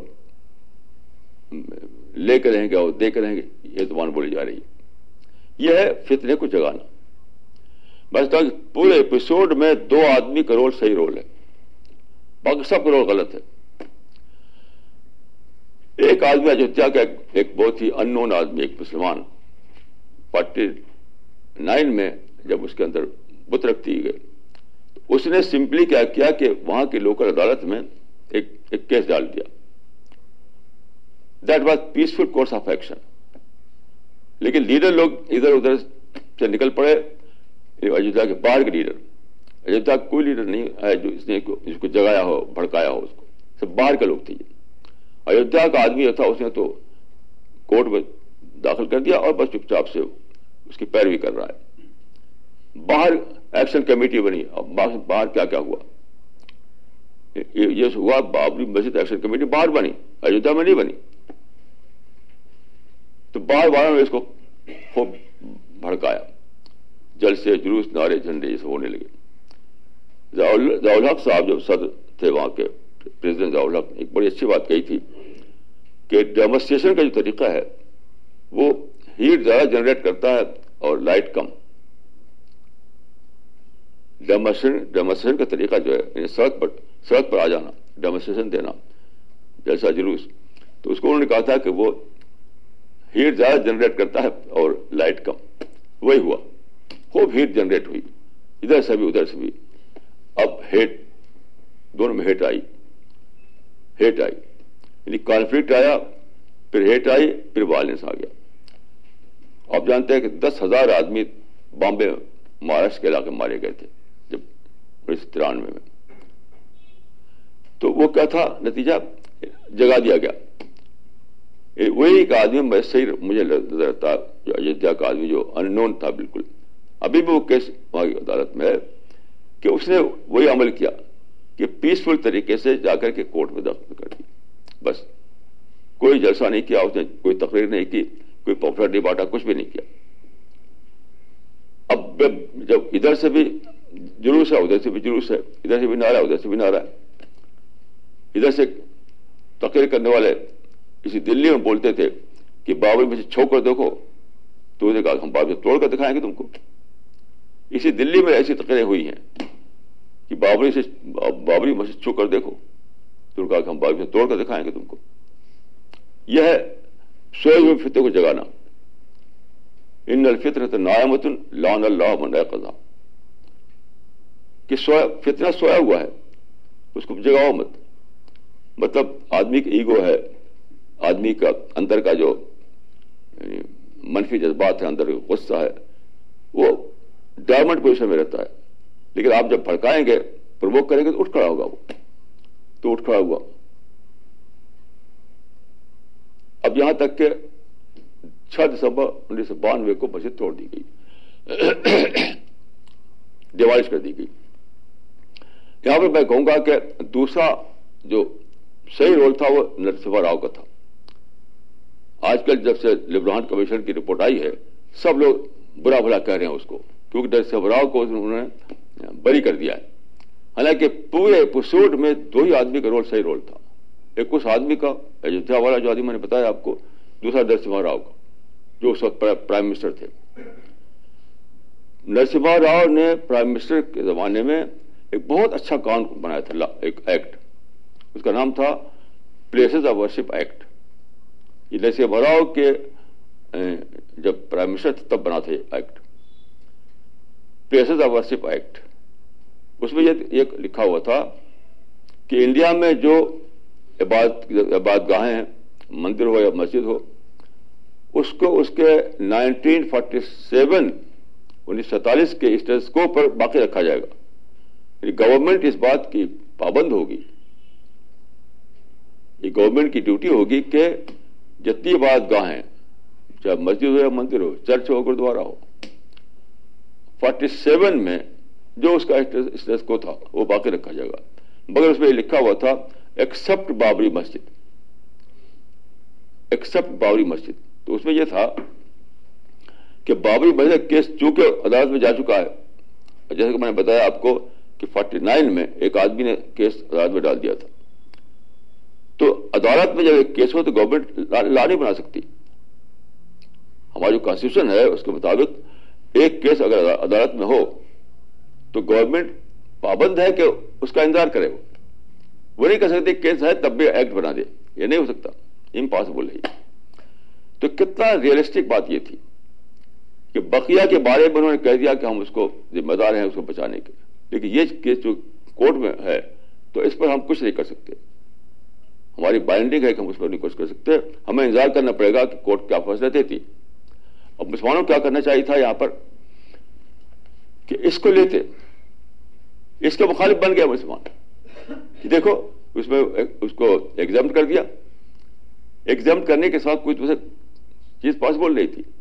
لے کے رہیں گے اور دے کے رہیں گے، یہ زبان بولی جا رہی ہے. یہ ہے فتنے کو جگانا. بس تک پورے ایپیسوڈ میں 2 آدمی کا رول صحیح رول ہے، باقی سب کا رول غلط ہے. ایک آدمی اجودھیا کا ایک بہت ہی ان نون آدمی، ایک مسلمان 49 میں جب اس کے اندر بت رکھ دی گئی، اس نے سمپلی کیا کیا کہ وہاں کی لوکل عدالت میں ایک کیس ڈال دیا. That was peaceful course of action. لیکن لیڈر لوگ ادھر ادھر سے نکل پڑے. اجودھیا کے باہر کے لیڈر، اجودھیا کا کوئی لیڈر نہیں ہے جو اس کو جگایا ہو، بھڑکایا ہو. اس کو سب باہر کے لوگ تھے. اجودھیا کا آدمی جو تھا اس نے تو کورٹ میں داخل کر دیا اور بس چپ چاپ سے اس کی پیروی کر رہا ہے. باہر ایکشن کمیٹی بنی. اب باہر کیا کیا ہوا، یہ ہوا بابری مسجد ایکشن کمیٹی باہر بنی، اجودھیا میں نہیں بنی. تو باہر والوں نے اس کو خوب بھڑکایا. جلسے جلوس نعرے جھنڈے یہ سب ہونے لگے. ضیاء الحق صاحب جو صدر تھے وہاں کے، پریزیڈنٹ ضیاء الحق، ایک بڑی اچھی بات کہی تھی کہ ڈیمونسٹریشن کا جو طریقہ ہے وہ ہیٹ زیادہ جنریٹ کرتا ہے اور لائٹ کم. ڈیمونسٹریشن کا طریقہ جو ہے یعنی سڑک پر آ جانا، ڈیمونسٹریشن دینا، جیسا جلوس، تو اس کو انہوں نے کہا تھا کہ وہ ہیٹ زیادہ جنریٹ کرتا ہے اور لائٹ کم. وہی ہوا، خوب ہیٹ جنریٹ ہوئی ادھر سے بھی ادھر سے بھی. اب ہیٹ، دونوں میں ہیٹ آئی یعنی کانفلکٹ آیا، پھر ہیٹ آئی، پھر وائلنس آ گیا. آپ جانتے ہیں کہ 10,000 آدمی بامبے مہاراشٹر کے علاقے مارے گئے تھے جب 1993 میں. تو وہ کیا تھا نتیجہ، جگا دیا گیا. وہی ایک آدمی میں صحیح مجھے نظر آتا جو اجودھیا کا آدمی جو ان نون تھا بالکل، ابھی بھی وہ کیس وہاں کی عدالت میں ہے کہ اس نے وہی عمل کیا کہ پیسفل طریقے سے جا کر کے کورٹ میں داخل کر دی. بس کوئی جلسہ نہیں کیا اس نے، کوئی تقریر نہیں کی، کوئی پاپولر نہیں بانٹا، کچھ بھی نہیں کیا. اب جب ادھر سے بھی جلوس ہے ادھر سے بھی جلوس ہے، ادھر سے بھی نعرہ ادھر سے بھی نعرہ ہے. ادھر سے تقریر کرنے والے اسی دلی میں بولتے تھے کہ بابری میں سے چھو کر دیکھو، تو انہوں نے کہا ہم بابری توڑ کر دکھائیں گے تم کو. اسی دلی میں ایسی تقریریں ہوئی ہیں کہ بابری مسجد چھو کر دیکھو، تو انہوں نے کہا کہ ہم بابری سے توڑ کر دکھائیں گے تم کو. یہ ہے سوئے ہوئے فتنے کو جگانا. ان الفطرۃ نائمۃ لعن اللہ من ایقظھا، کہ فتنہ سویا ہوا ہے، اس کو جگاؤ مت. مطلب آدمی کا ایگو ہے، آدمی کا اندر کا جو منفی جذبات ہے، اندر غصہ ہے، وہ ڈائمنڈ پوزیشن میں رہتا ہے. لیکن آپ جب بھڑکائیں گے، پرووک کریں گے تو اٹھ کھڑا ہوگا. وہ تو اٹھ کھڑا ہوا. اب یہاں تک کہ 6 دسمبر 1992 کو مسجد توڑ دی گئی، ڈیوالش کر دی گئی. یہاں پر میں کہوں گا کہ دوسرا جو صحیح رول تھا وہ نرسمہا راؤ کا تھا. آج کل جب سے لیبران کمیشن کی رپورٹ آئی ہے، سب لوگ برا بھلا کہہ رہے ہیں اس کو، کیونکہ نرسمہا راؤ کو انہوں نے بری کر دیا ہے. حالانکہ پورے ایپیسوڈ میں 2 ہی آدمی کا رول صحیح رول تھا. ایک اس آدمی کا اجودھیا والا جو آدمی میں نے بتایا آپ کو، دوسرا نرسمہا راؤ کا جو اس وقت پرائم منسٹر تھے. نرسمہا راؤ نے پرائم منسٹر کے زمانے میں ایک بہت اچھا قانون بنایا تھا، ایک ایکٹ، اس کا نام تھا پلیسز آف ورشپ ایکٹ. یہ نرسمہا راؤ کے جب پرائم منسٹر تھے تب بنا تھا یہ act, places of worship act. اس میں یہ لکھا ہوا تھا کہ انڈیا میں جو عبادت گاہیں ہیں، مندر ہو یا مسجد ہو، اس کو اس کے 1947 کے اسٹیٹس کو پر باقی رکھا جائے گا. یعنی گورنمنٹ اس بات کی پابند ہوگی، یہ گورنمنٹ کی ڈیوٹی ہوگی کہ جتنی عبادت گاہیں، چاہے مسجد ہو یا مندر ہو، چرچ ہو، گرودوارا ہو، 47 میں جو اس کا اسٹیٹس کو تھا وہ باقی رکھا جائے گا. مگر اس میں یہ لکھا ہوا تھا ایکسپٹ بابری مسجد، ایکسپٹ بابری مسجد. تو اس میں یہ تھا کہ بابری مسجد کیس چونکہ عدالت میں جا چکا ہے، جیسے کہ میں نے بتایا آپ کو کہ 49 میں ایک آدمی نے کیس عدالت میں ڈال دیا تھا. تو عدالت میں جب ایک کیس ہو تو گورنمنٹ لا نہیں بنا سکتی. ہمارا جو کانسٹیٹیوشن ہے اس کے مطابق ایک کیس اگر عدالت میں ہو تو گورنمنٹ پابند ہے کہ اس کا انتظار کرے. وہ نہیں کہہ سکتے کیس ہے تب بھی ایکٹ بنا دے، یہ نہیں ہو سکتا، امپاسبل ہے. تو کتنا ریئلسٹک بات یہ تھی کہ بقیہ کے بارے میں انہوں نے کہہ دیا کہ ہم اس کو ذمہ دار ہیں اس کو بچانے کے، لیکن یہ کیس جو کورٹ میں ہے تو اس پر ہم کچھ نہیں کر سکتے. ہماری بائنڈنگ ہے کہ ہم اس پر نہیں کچھ کر سکتے، ہمیں انتظار کرنا پڑے گا کہ کورٹ کیا فیصلہ دیتی. اب مسلمانوں کو کیا کرنا چاہیے تھا یہاں پر کہ اس کو لیتے، اس کے مخالف بن گیا مسلمان کہ دیکھو اس میں اس کو ایگزامٹ کر دیا. ایگزامٹ کرنے کے ساتھ کوئی دوسری چیز پاسبل نہیں تھی،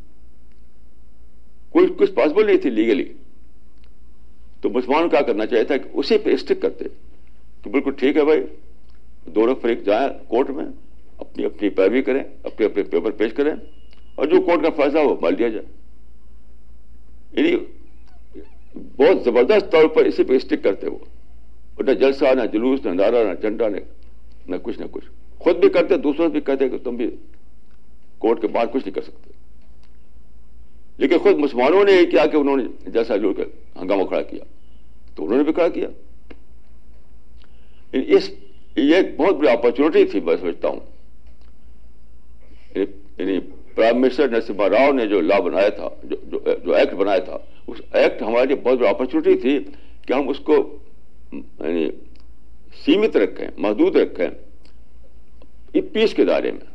کچھ پاسبل نہیں تھی لیگلی. تو مسلمانوں کو کیا کرنا چاہیے تھا کہ اسی پہ اسٹک کرتے کہ بالکل ٹھیک ہے بھائی، دونوں فریق جائیں کورٹ میں، اپنی اپنی پیروی کریں، اپنے اپنے پیپر پیش کریں، اور جو کورٹ کا فیصلہ وہ مان لیا جائے. یعنی بہت زبردست طور پر اسی پہ اسٹک کرتے وہ، اور نہ جلسہ، نہ جلوس، نہ نعرہ، نہ جھنڈا، نہ کچھ. خود بھی کرتے، دوسروں بھی کہتے کہ تم بھی کورٹ کے باہر کچھ نہیں کر سکتے. لیکن خود مسلمانوں نے یہ کیا کہ انہوں نے جلسہ جوڑ کر ہنگامہ کھڑا کیا، تو انہوں نے بھی کھڑا کیا. یہ ایک بہت بڑی اپرچونٹی تھی میں سمجھتا ہوں. یعنی پرائم منسٹر نرسمہا راؤ نے جو لا بنایا تھا، جو ایکٹ بنایا تھا، اس ایکٹ ہمارے لیے بہت بڑی اپرچونٹی تھی کہ ہم اس کو یعنی سیمت رکھیں، محدود رکھیں پیس کے دائرے میں.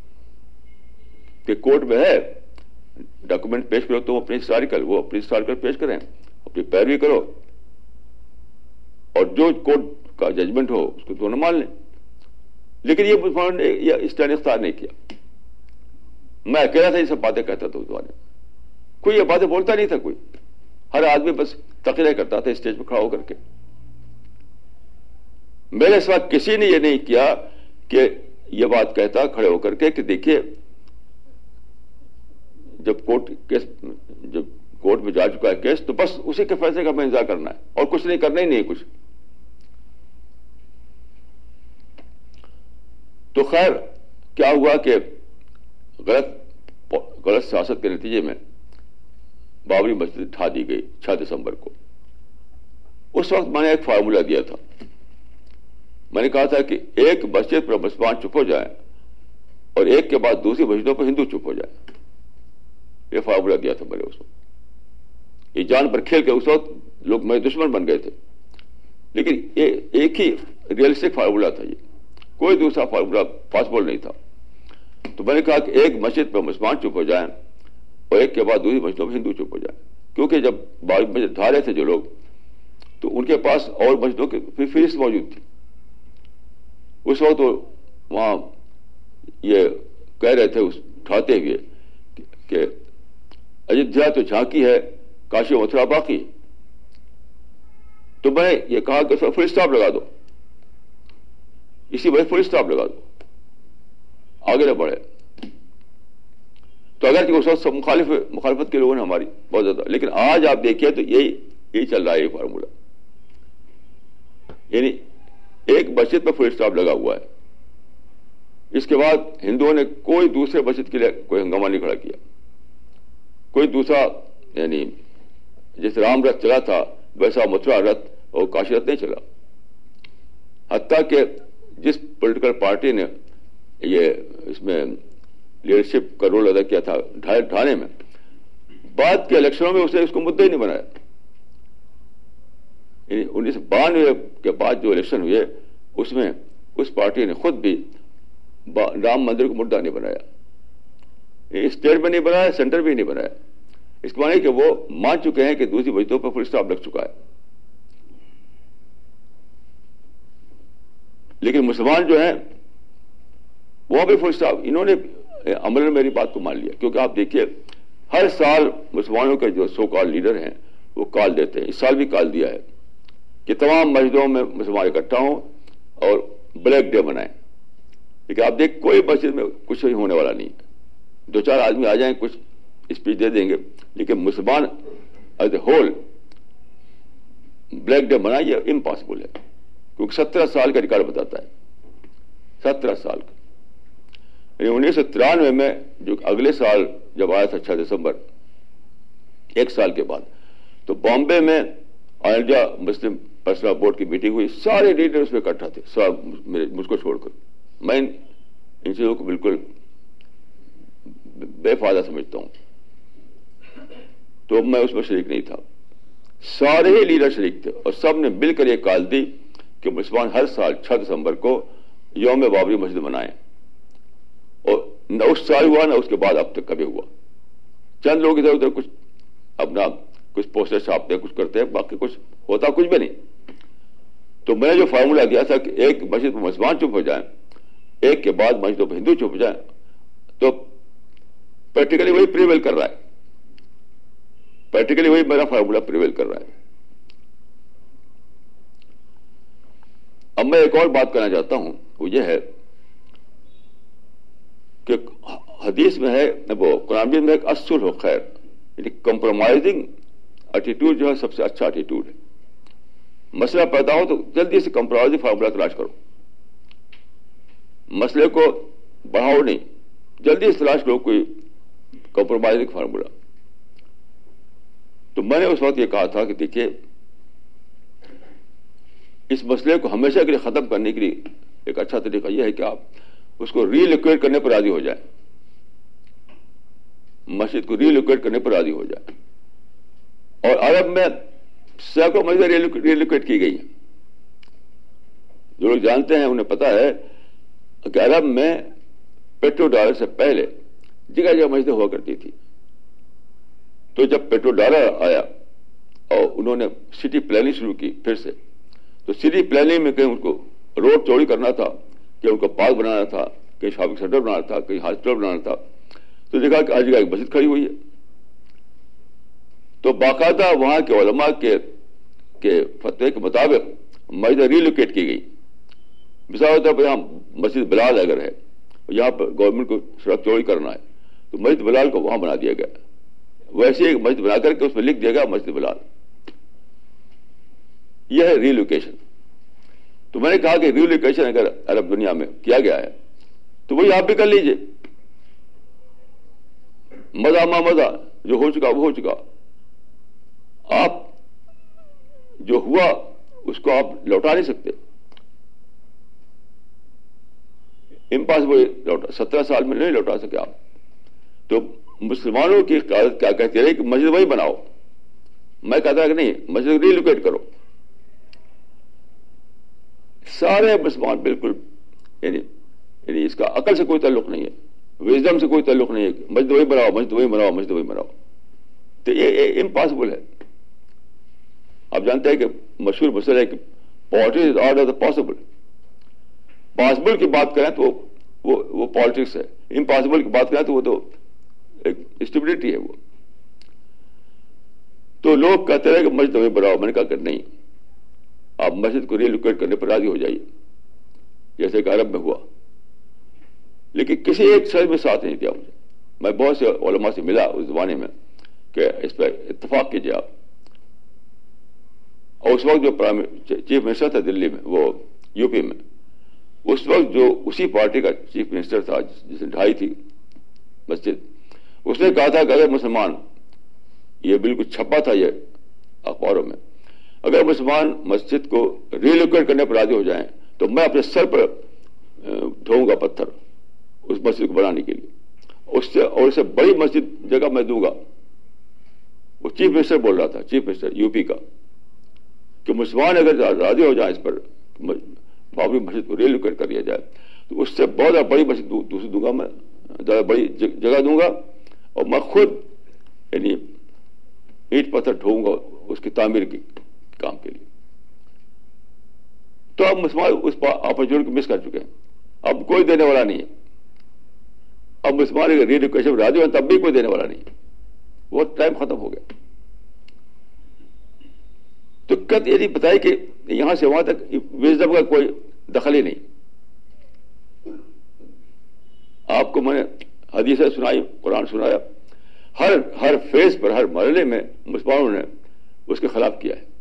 کہ کورٹ میں ہے ڈاکومنٹ پیش کرو تو اپنی ہسٹوریکل پیش کریں، اپنی پیروی کرو، اور جو کورٹ کا ججمنٹ ہو اس کو دونوں مان لیں. لیکن یہ مسلمانوں نے یہ اسٹینڈ اختیار نہیں کیا. میں اکیلا تھا یہ سب باتیں کہتا تھا اس بارے میں، کوئی یہ باتیں بولتا نہیں تھا. کوئی، ہر آدمی بس تقریر کرتا تھا اسٹیج پہ کھڑا ہو کر کے. میرے سوا کسی نے یہ نہیں کیا کہ یہ بات کہتا کھڑے ہو کر کے کہ دیکھیے جب کورٹ میں جا چکا ہے کیس تو بس اسی کے فیصلے کا ہمیں انتظار کرنا ہے اور کچھ نہیں کرنا ہی نہیں کچھ. تو خیر کیا ہوا کہ غلط سیاست کے نتیجے میں بابری مسجد ڈھا دی گئی 6 دسمبر کو. اس وقت میں نے ایک فارمولہ دیا تھا، میں نے کہا تھا کہ ایک مسجد پر مسلمان چپ ہو جائیں اور ایک کے بعد دوسری مسجدوں پر ہندو چپ ہو جائیں. یہ فارمولہ دیا تھا میں نے اس وقت. یہ جان پر کھیل کے اس وقت لوگ میرے دشمن بن گئے تھے، لیکن یہ ایک ہی ریئلسٹک فارمولہ تھا، یہ کوئی دوسرا فارمولہ پاسبل نہیں تھا. تو میں نے کہا کہ ایک مسجد پر مسلمان چپ ہو جائیں اور ایک کے بعد دوسری مسجدوں میں ہندو چپ ہو جائیں. کیونکہ جب بابری مسجد ڈھا رہے تھے جو لوگ تو ان کے پاس اور مسجدوں کی فہرست موجود تھی. اس وقت وہاں یہ کہہ رہے تھے اٹھاتے ہوئے کہ ایودھیا تو جھانکی ہے، کاشی متھرا باقی. تو میں نے یہ کہا کہ اس پر فل اسٹاپ لگا دو، اسی وجہ فل اسٹاپ لگا دو، آگے نہ بڑھے. تو اگر کہ اس وقت مخالفت کے لوگوں نے ہماری بہت زیادہ، لیکن آج آپ دیکھیے تو یہی چل رہا ہے یہ فارمولہ. یعنی ایک مسجد پر فل اسٹاپ لگا ہوا ہے. اس کے بعد ہندوؤں نے کوئی دوسرے مسجد کے لیے کوئی ہنگامہ نہیں کھڑا کیا، کوئی دوسرا یعنی جس رام رتھ چلا تھا ویسا متھرا رتھ اور کاشی رتھ نہیں چلا. حتیٰ کہ جس پولیٹیکل پارٹی نے یہ اس میں لیڈرشپ کا رول ادا کیا تھا ڈھانے میں. بعد کے الیکشنوں میں اس نے اس کو مدعا ہی نہیں بنایا. 1992 کے بعد جو الیکشن ہوئے اس میں اس پارٹی نے خود بھی رام مندر کو مدعا نہیں بنایا. اسٹیٹ میں نہیں بنایا, سینٹر بھی نہیں بنایا. اس کے معنی کہ وہ مان چکے ہیں کہ دوسری مسجدوں پر فل اسٹاپ لگ چکا ہے. لیکن مسلمان جو ہیں وہ بھی فل اسٹاپ, انہوں نے عمل میں میری بات کو مان لیا. کیونکہ آپ دیکھیے ہر سال مسلمانوں کے جو سو کال لیڈر ہیں وہ کال دیتے ہیں. اس سال بھی کال دیا ہے کہ تمام مسجدوں میں مسلمان اکٹھا ہوں اور بلیک ڈے منائیں. لیکن آپ دیکھ کوئی مسجد میں کچھ نہیں ہونے والا نہیں ہے. 2-4 آدمی آ جائیں, کچھ اسپیچ دے دیں گے, لیکن مسلمان as a whole black day منائیں یہ امپاسبل ہے. کیونکہ 17 سال کا ریکارڈ بتاتا ہے, 17 سال کا. 1993 میں جو اگلے سال جب آیا تھا 6 دسمبر, ایک سال کے بعد, تو بامبے میں all India Muslim personal board کی میٹنگ ہوئی. سارے لیڈر اس میں اکٹھا تھے, مجھ کو چھوڑ کر. میں ان چیزوں کو بالکل بے فائدہ سمجھتا ہوں. تو میں اس میں شریک نہیں تھا. سارے ہی لیڈر شریک تھے اور سب نے مل کر یہ کال دی کہ مسلمان ہر سال 6 دسمبر کو یوم بابری مسجد منائیں. اور نہ اس سال ہوا نہ اس کے بعد اب تک کبھی ہوا. چند لوگ ادھر ادھر کچھ اپنا کچھ پوسٹر چھاپتے کچھ کرتے ہیں, باقی کچھ ہوتا کچھ بھی نہیں. تو میں نے جو فارمولا دیا تھا کہ ایک مسجد پہ مسلمان چپ ہو جائیں, ایک کے بعد مسجدوں پہ ہندو چپ ہو جائیں, تو پریکٹیکلی وہی پریویل کر رہا ہے. پریکٹیکلی وہی میرا فارمولا پریویل کر رہا ہے. اب میں ایک اور بات کرنا چاہتا ہوں, وہ یہ ہے کہ حدیث میں ہے, وہ قرآن میں ایک الصلح خیر, یعنی کمپرومائزنگ ایٹیٹیوڈ جو ہے سب سے اچھا ایٹیٹیوڈ ہے. مسئلہ پیدا ہو تو جلدی سے کمپرومائزنگ فارمولا تلاش کرو. مسئلے کو بڑھاؤ نہیں, جلدی سے تلاش کرو کوئی کمپرومائزنگ فارمولا. تو میں نے اس وقت یہ کہا تھا کہ دیکھیے اس مسئلے کو ہمیشہ کے لیے ختم کرنے کے لیے ایک اچھا طریقہ یہ ہے کہ آپ اس کو ری لوکیٹ کرنے پر راضی ہو جائیں, مسجد کو ری لوکیٹ کرنے پر راضی ہو جائیں. اور عرب میں سینکڑوں مسجدیں ری لوکیٹ کی گئی ہیں. جو لوگ جانتے ہیں انہیں پتا ہے کہ عرب میں پیٹرو ڈالر سے پہلے جگہ جگہ مسجدیں ہوا کرتی تھی. تو جب پیٹرو ڈالر آیا اور انہوں نے سٹی پلاننگ شروع کی پھر سے, تو سٹی پلاننگ میں کہیں ان کو روڈ چوڑی کرنا تھا, کہیں ان کو پارک بنانا تھا, کہیں شاپنگ سینٹر بنانا تھا, کہیں ہاسپٹل بنانا تھا, تو دیکھا کہ ہر جگہ ایک مسجد کھڑی ہوئی ہے. تو باقاعدہ وہاں کے علماء کے فتوے کے مطابق مسجد ریلوکیٹ کی گئی. مثال کے طور پر یہاں مسجد بلال اگر ہے, یہاں پر گورنمنٹ کو سڑک چوڑی کرنا ہے, تو مسجد بلال کو وہاں بنا دیا گیا. ویسے ایک مسجد بنا کر کے اس میں لکھ دیا گیا مسجد بلال. یہ ہے ریلوکیشن. تو میں نے کہا کہ ریلوکیشن اگر عرب دنیا میں کیا گیا ہے تو وہی آپ بھی کر لیجئے. مزہ ما مزہ, جو ہو چکا وہ ہو چکا. آپ جو ہوا اس کو آپ لوٹا نہیں سکتے, امپاسبل لوٹا. 17 سال میں نہیں لوٹا سکے آپ. تو مسلمانوں کی قیادت کیا کہتی ہے کہ مسجد وہی بناؤ. میں کہتا کہ نہیں, مسجد ریلوکیٹ کرو. سارے مسلمان بالکل یعنی اس کا عقل سے کوئی تعلق نہیں ہے, وزڈم سے کوئی تعلق نہیں ہے. مسجد وہی بناؤ, مسجد وہی بناؤ, مسجد وہی بناؤ. تو یہ امپاسبل ہے. آپ جانتے ہیں کہ مشہور مسئلہ ہے کہ politics is art of the possible. Possible کی بات کریں تو وہ پالیٹکس ہے, امپاسبل کی بات کریں تو وہ تو ایک اسٹیبلٹی ہے. وہ تو لوگ کہتے رہے کہ مسجد وہی بناؤ. میں نے کہا کہ نہیں, آپ مسجد کو ریلوکیٹ کرنے پر راضی ہو جائیے جیسے کہ عرب میں ہوا. لیکن کسی ایک شخص میں ساتھ نہیں دیا مجھے. میں بہت سے علماء سے ملا اس زمانے میں کہ اس پر اتفاق کیجیے آپ. اور اس وقت جو چیف منسٹر تھا دلی میں, وہ یو پی میں, اس وقت جو اسی پارٹی کا چیف منسٹر تھا جس نے ڈھائی تھی مسجد, اس نے کہا تھا کہ اگر مسلمان, یہ بالکل چھپا تھا یہ اخباروں میں, اگر مسلمان مسجد کو ریلوکیٹ کرنے پر راضی ہو جائیں تو میں اپنے سر پر ڈھوؤں گا پتھر اس مسجد کو بنانے کے لیے. اس سے اور اسے بڑی مسجد جگہ میں دوں گا. وہ چیف منسٹر بول رہا تھا, چیف منسٹر یو پی کا, کہ مسلمان اگر راضی ہو جائیں اس پر بابری مسجد کو ریلوکیٹ کر دیا جائے تو اس سے بہت زیادہ بڑی مسجد دوسری دوں گا, میں زیادہ بڑی جگہ دوں گا, اور میں خود یعنی اینٹ پتھر ڈھوؤں گا اس کی تعمیر کی کام کے لیے. تو اب مسلمان اس اپرچونٹی کو مس کر چکے ہیں, اب کوئی دینے والا نہیں ہے. اب مسلمان اگر ریلوکیشن راضی ہو تب بھی کوئی دینے والا نہیں ہے, وہ ٹائم ختم ہو گیا. تو کت یہ نہیں بتائی کہ یہاں سے وہاں تک وزڈم کا کوئی دخل ہی نہیں. آپ کو میں نے حدیثیں سنائی, قرآن سنایا, ہر فیز پر, ہر مرحلے میں مسلمانوں نے اس کے خلاف کیا ہے.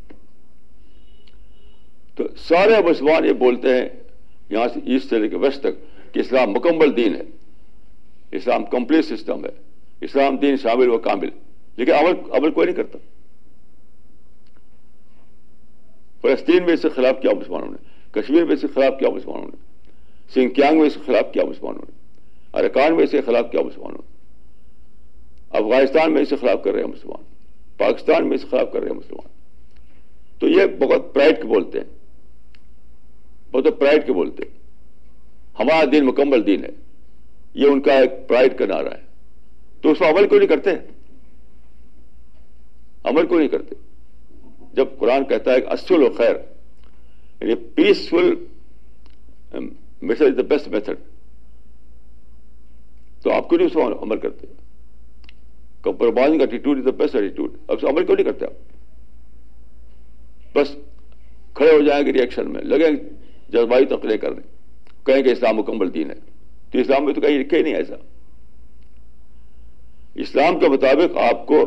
تو سارے مسلمان یہ بولتے ہیں یہاں سے ایسٹ سے لے کے ویسٹ تک کہ اسلام مکمل دین ہے, اسلام کمپلیٹ سسٹم ہے, اسلام دین شامل و کامل, لیکن عمل کوئی نہیں کرتا. فلسطین میں اس کے خلاف کیا مسلمانوں نے, کشمیر میں اس کے خلاف کیا مسلمانوں نے, سنکیانگ میں اس کے خلاف کیا مسلمانوں نے, ارکان میں اس کے خلاف کیا مسلمانوں نے, افغانستان میں اس کے خلاف کر رہے ہیں مسلمان, پاکستان میں اس کے خلاف کر رہے ہیں مسلمان. تو یہ بہت پرائڈ کے بولتے ہیں, بہت پرائڈ کے بولتے ہیں ہمارا دین مکمل دین ہے, یہ ان کا ایک پرائڈ کا نعرہ ہے. تو اس پر عمل کیوں نہیں کرتے, عمل کیوں نہیں کرتے؟ جب قرآن کہتا ہے کہ اصل و خیر, یعنی peaceful method is the best method, تو آپ کیوں نہیں اس پر عمل کرتے؟ Compromising attitude is the best attitude. اب اس عمل کیوں نہیں کرتے آپ؟ بس کھڑے ہو جائیں گے ریئیکشن میں, لگیں جذباتی تقریر کرنے, کہیں کہ اسلام مکمل دین ہے. تو اسلام میں تو کہیں لکھے ہی نہیں ایسا. اسلام کے مطابق آپ کو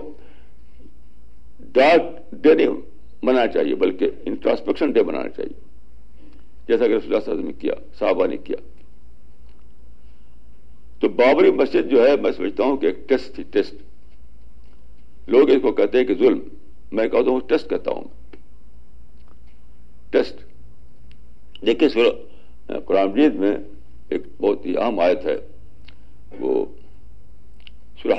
ڈارک ڈے نہیں منانا چاہیے, بلکہ انٹراسپیکشن ڈے منانا چاہیے, جیسا کہ رسول اللہ صلی اللہ علیہ وسلم نے کیا, صحابہ نے کیا. تو بابری مسجد جو ہے میں سمجھتا ہوں کہ ایک ٹیسٹ تھی, ٹیسٹ. لوگ اس کو کہتے ہیں کہ ظلم, میں کہتا ہوں ٹیسٹ کہتا ہوں, ٹیسٹ. دیکھیے سورہ قرآن مجید میں ایک بہت ہی اہم آیت ہے, وہ سورہ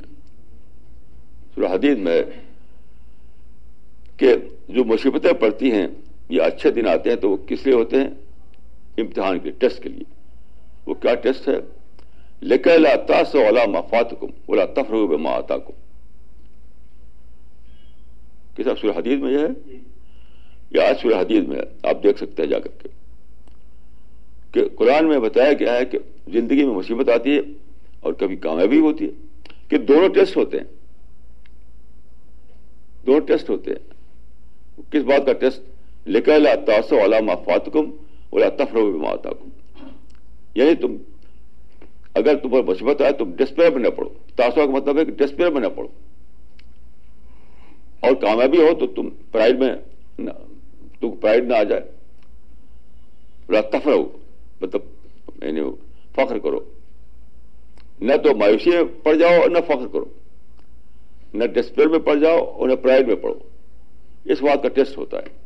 حدید میں کہ جو مصیبتیں پڑتی ہیں یا اچھے دن آتے ہیں تو وہ کس لیے ہوتے ہیں؟ امتحان کے, ٹیسٹ کے لیے. وہ کیا ٹیسٹ ہے؟ لِكَيْ لَا تَأْسَوْا عَلَىٰ مَا فَاتَكُمْ وَلَا تَفْرَحُوا بِمَا آتَاكُمْ. کتاب سورہ حدید میں یہ ہے, یا آج سورہ حدید میں ہے, آپ دیکھ سکتے ہیں جا کر کے, کہ قرآن میں بتایا گیا ہے کہ زندگی میں مصیبت آتی ہے اور کبھی کامیابی ہوتی ہے, کہ دونوں ٹیسٹ ہوتے ہیں, دونوں ٹیسٹ ہوتے ہیں. کس بات کا ٹیسٹ؟ لِكَيْ لَا تَأْسَوْا عَلَىٰ مَا فَاتَكُمْ وَلَا تَفْرَحُوا بِمَا آتَاكُمْ. یعنی تم اگر تم پر مصیبت آئے تم ڈسپیئر میں نہ پڑو. تاسوا کا مطلب ہے کہ ڈسپیئر میں نہ پڑو, اور کامیابی ہو تو تم پرائڈ نہ آ جائے. ولا تفرحوا مطلب یعنی فخر کرو, نہ تو مایوسی میں پڑ جاؤ اور نہ فخر کرو, نہ ڈسپیئر میں پڑ جاؤ اور نہ پرائڈ میں پڑو. اس بات کا ٹیسٹ ہوتا ہے.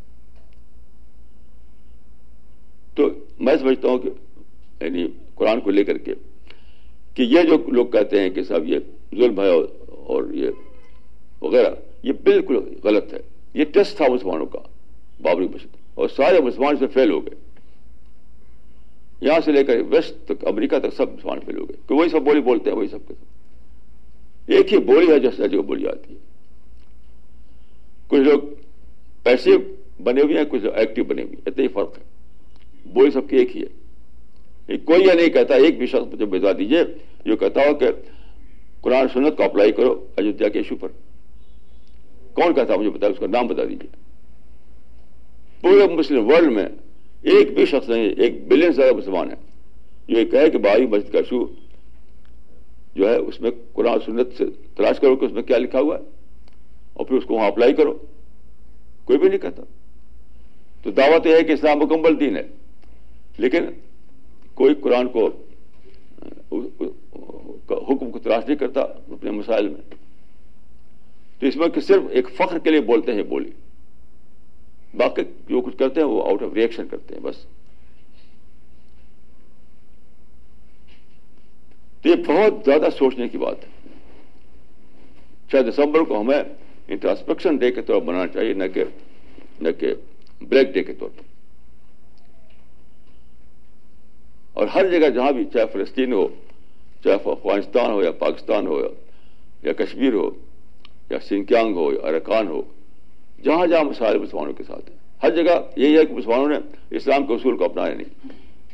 تو میں سمجھتا ہوں کہ یعنی قرآن کو لے کر کے کہ یہ جو لوگ کہتے ہیں کہ صاحب یہ ظلم ہے اور یہ وغیرہ, یہ بالکل غلط ہے. یہ ٹیسٹ تھا مسلمانوں کا بابری مسجد, اور سارے مسلمان اس میں فیل ہو گئے. یہاں سے لے کر ویسٹ تک, امریکہ تک سب مسلمان فیل ہو گئے, کہ وہی سب بولی بولتے ہیں, وہی سب کے سب ایک ہی بولی ہے جیسے جو بولی جاتی ہے. کچھ لوگ پیسیو بنے ہوئے ہیں, کچھ ایکٹیو بنے ہوئے, اتنا ہی فرق ہے. بولی سب کی ایک ہی ہے. کوئی یہ نہیں کہتا, ایک بھی شخص مجھے بتا دیجیے جو کہتا ہو کہ قرآن سنت کو اپلائی کرو ایودھیا کے ایشو پر. کون کہتا مجھے بتائے, اس کا نام بتا دیجیے. پورے مسلم ورلڈ میں ایک بھی شخص نہیں, 1 بلین سے زیادہ مسلمان ہیں جو یہ کہے کہ بابری مسجد کا ایشو جو ہے اس میں قرآن سنت سے تلاش کرو کہ اس میں کیا لکھا ہوا ہے اور پھر اس کو وہاں اپلائی کرو. کوئی بھی نہیں کہتا. تو دعوت یہ ہے کہ اسلام مکمل دین ہے, لیکن کوئی قرآن کو حکم کو تلاش نہیں کرتا اپنے مسائل میں. تو اس میں کہ صرف ایک فخر کے لیے بولتے ہیں بولی, باقی جو کچھ کرتے ہیں وہ آؤٹ آف ریئیکشن کرتے ہیں بس. تو یہ بہت زیادہ سوچنے کی بات ہے. 6 دسمبر کو ہمیں انٹراسپیکشن ڈے کے طور پر بنانا چاہیے, نہ کہ بریک ڈے کے طور پر. اور ہر جگہ جہاں بھی, چاہے فلسطین ہو, چاہے افغانستان ہو, یا پاکستان ہو, یا کشمیر ہو, یا سنکیانگ ہو, یا اراکان ہو, جہاں جہاں مسائل مسلمانوں کے ساتھ ہیں, ہر جگہ یہی ہے کہ مسلمانوں نے اسلام کے اصول کو اپنایا نہیں.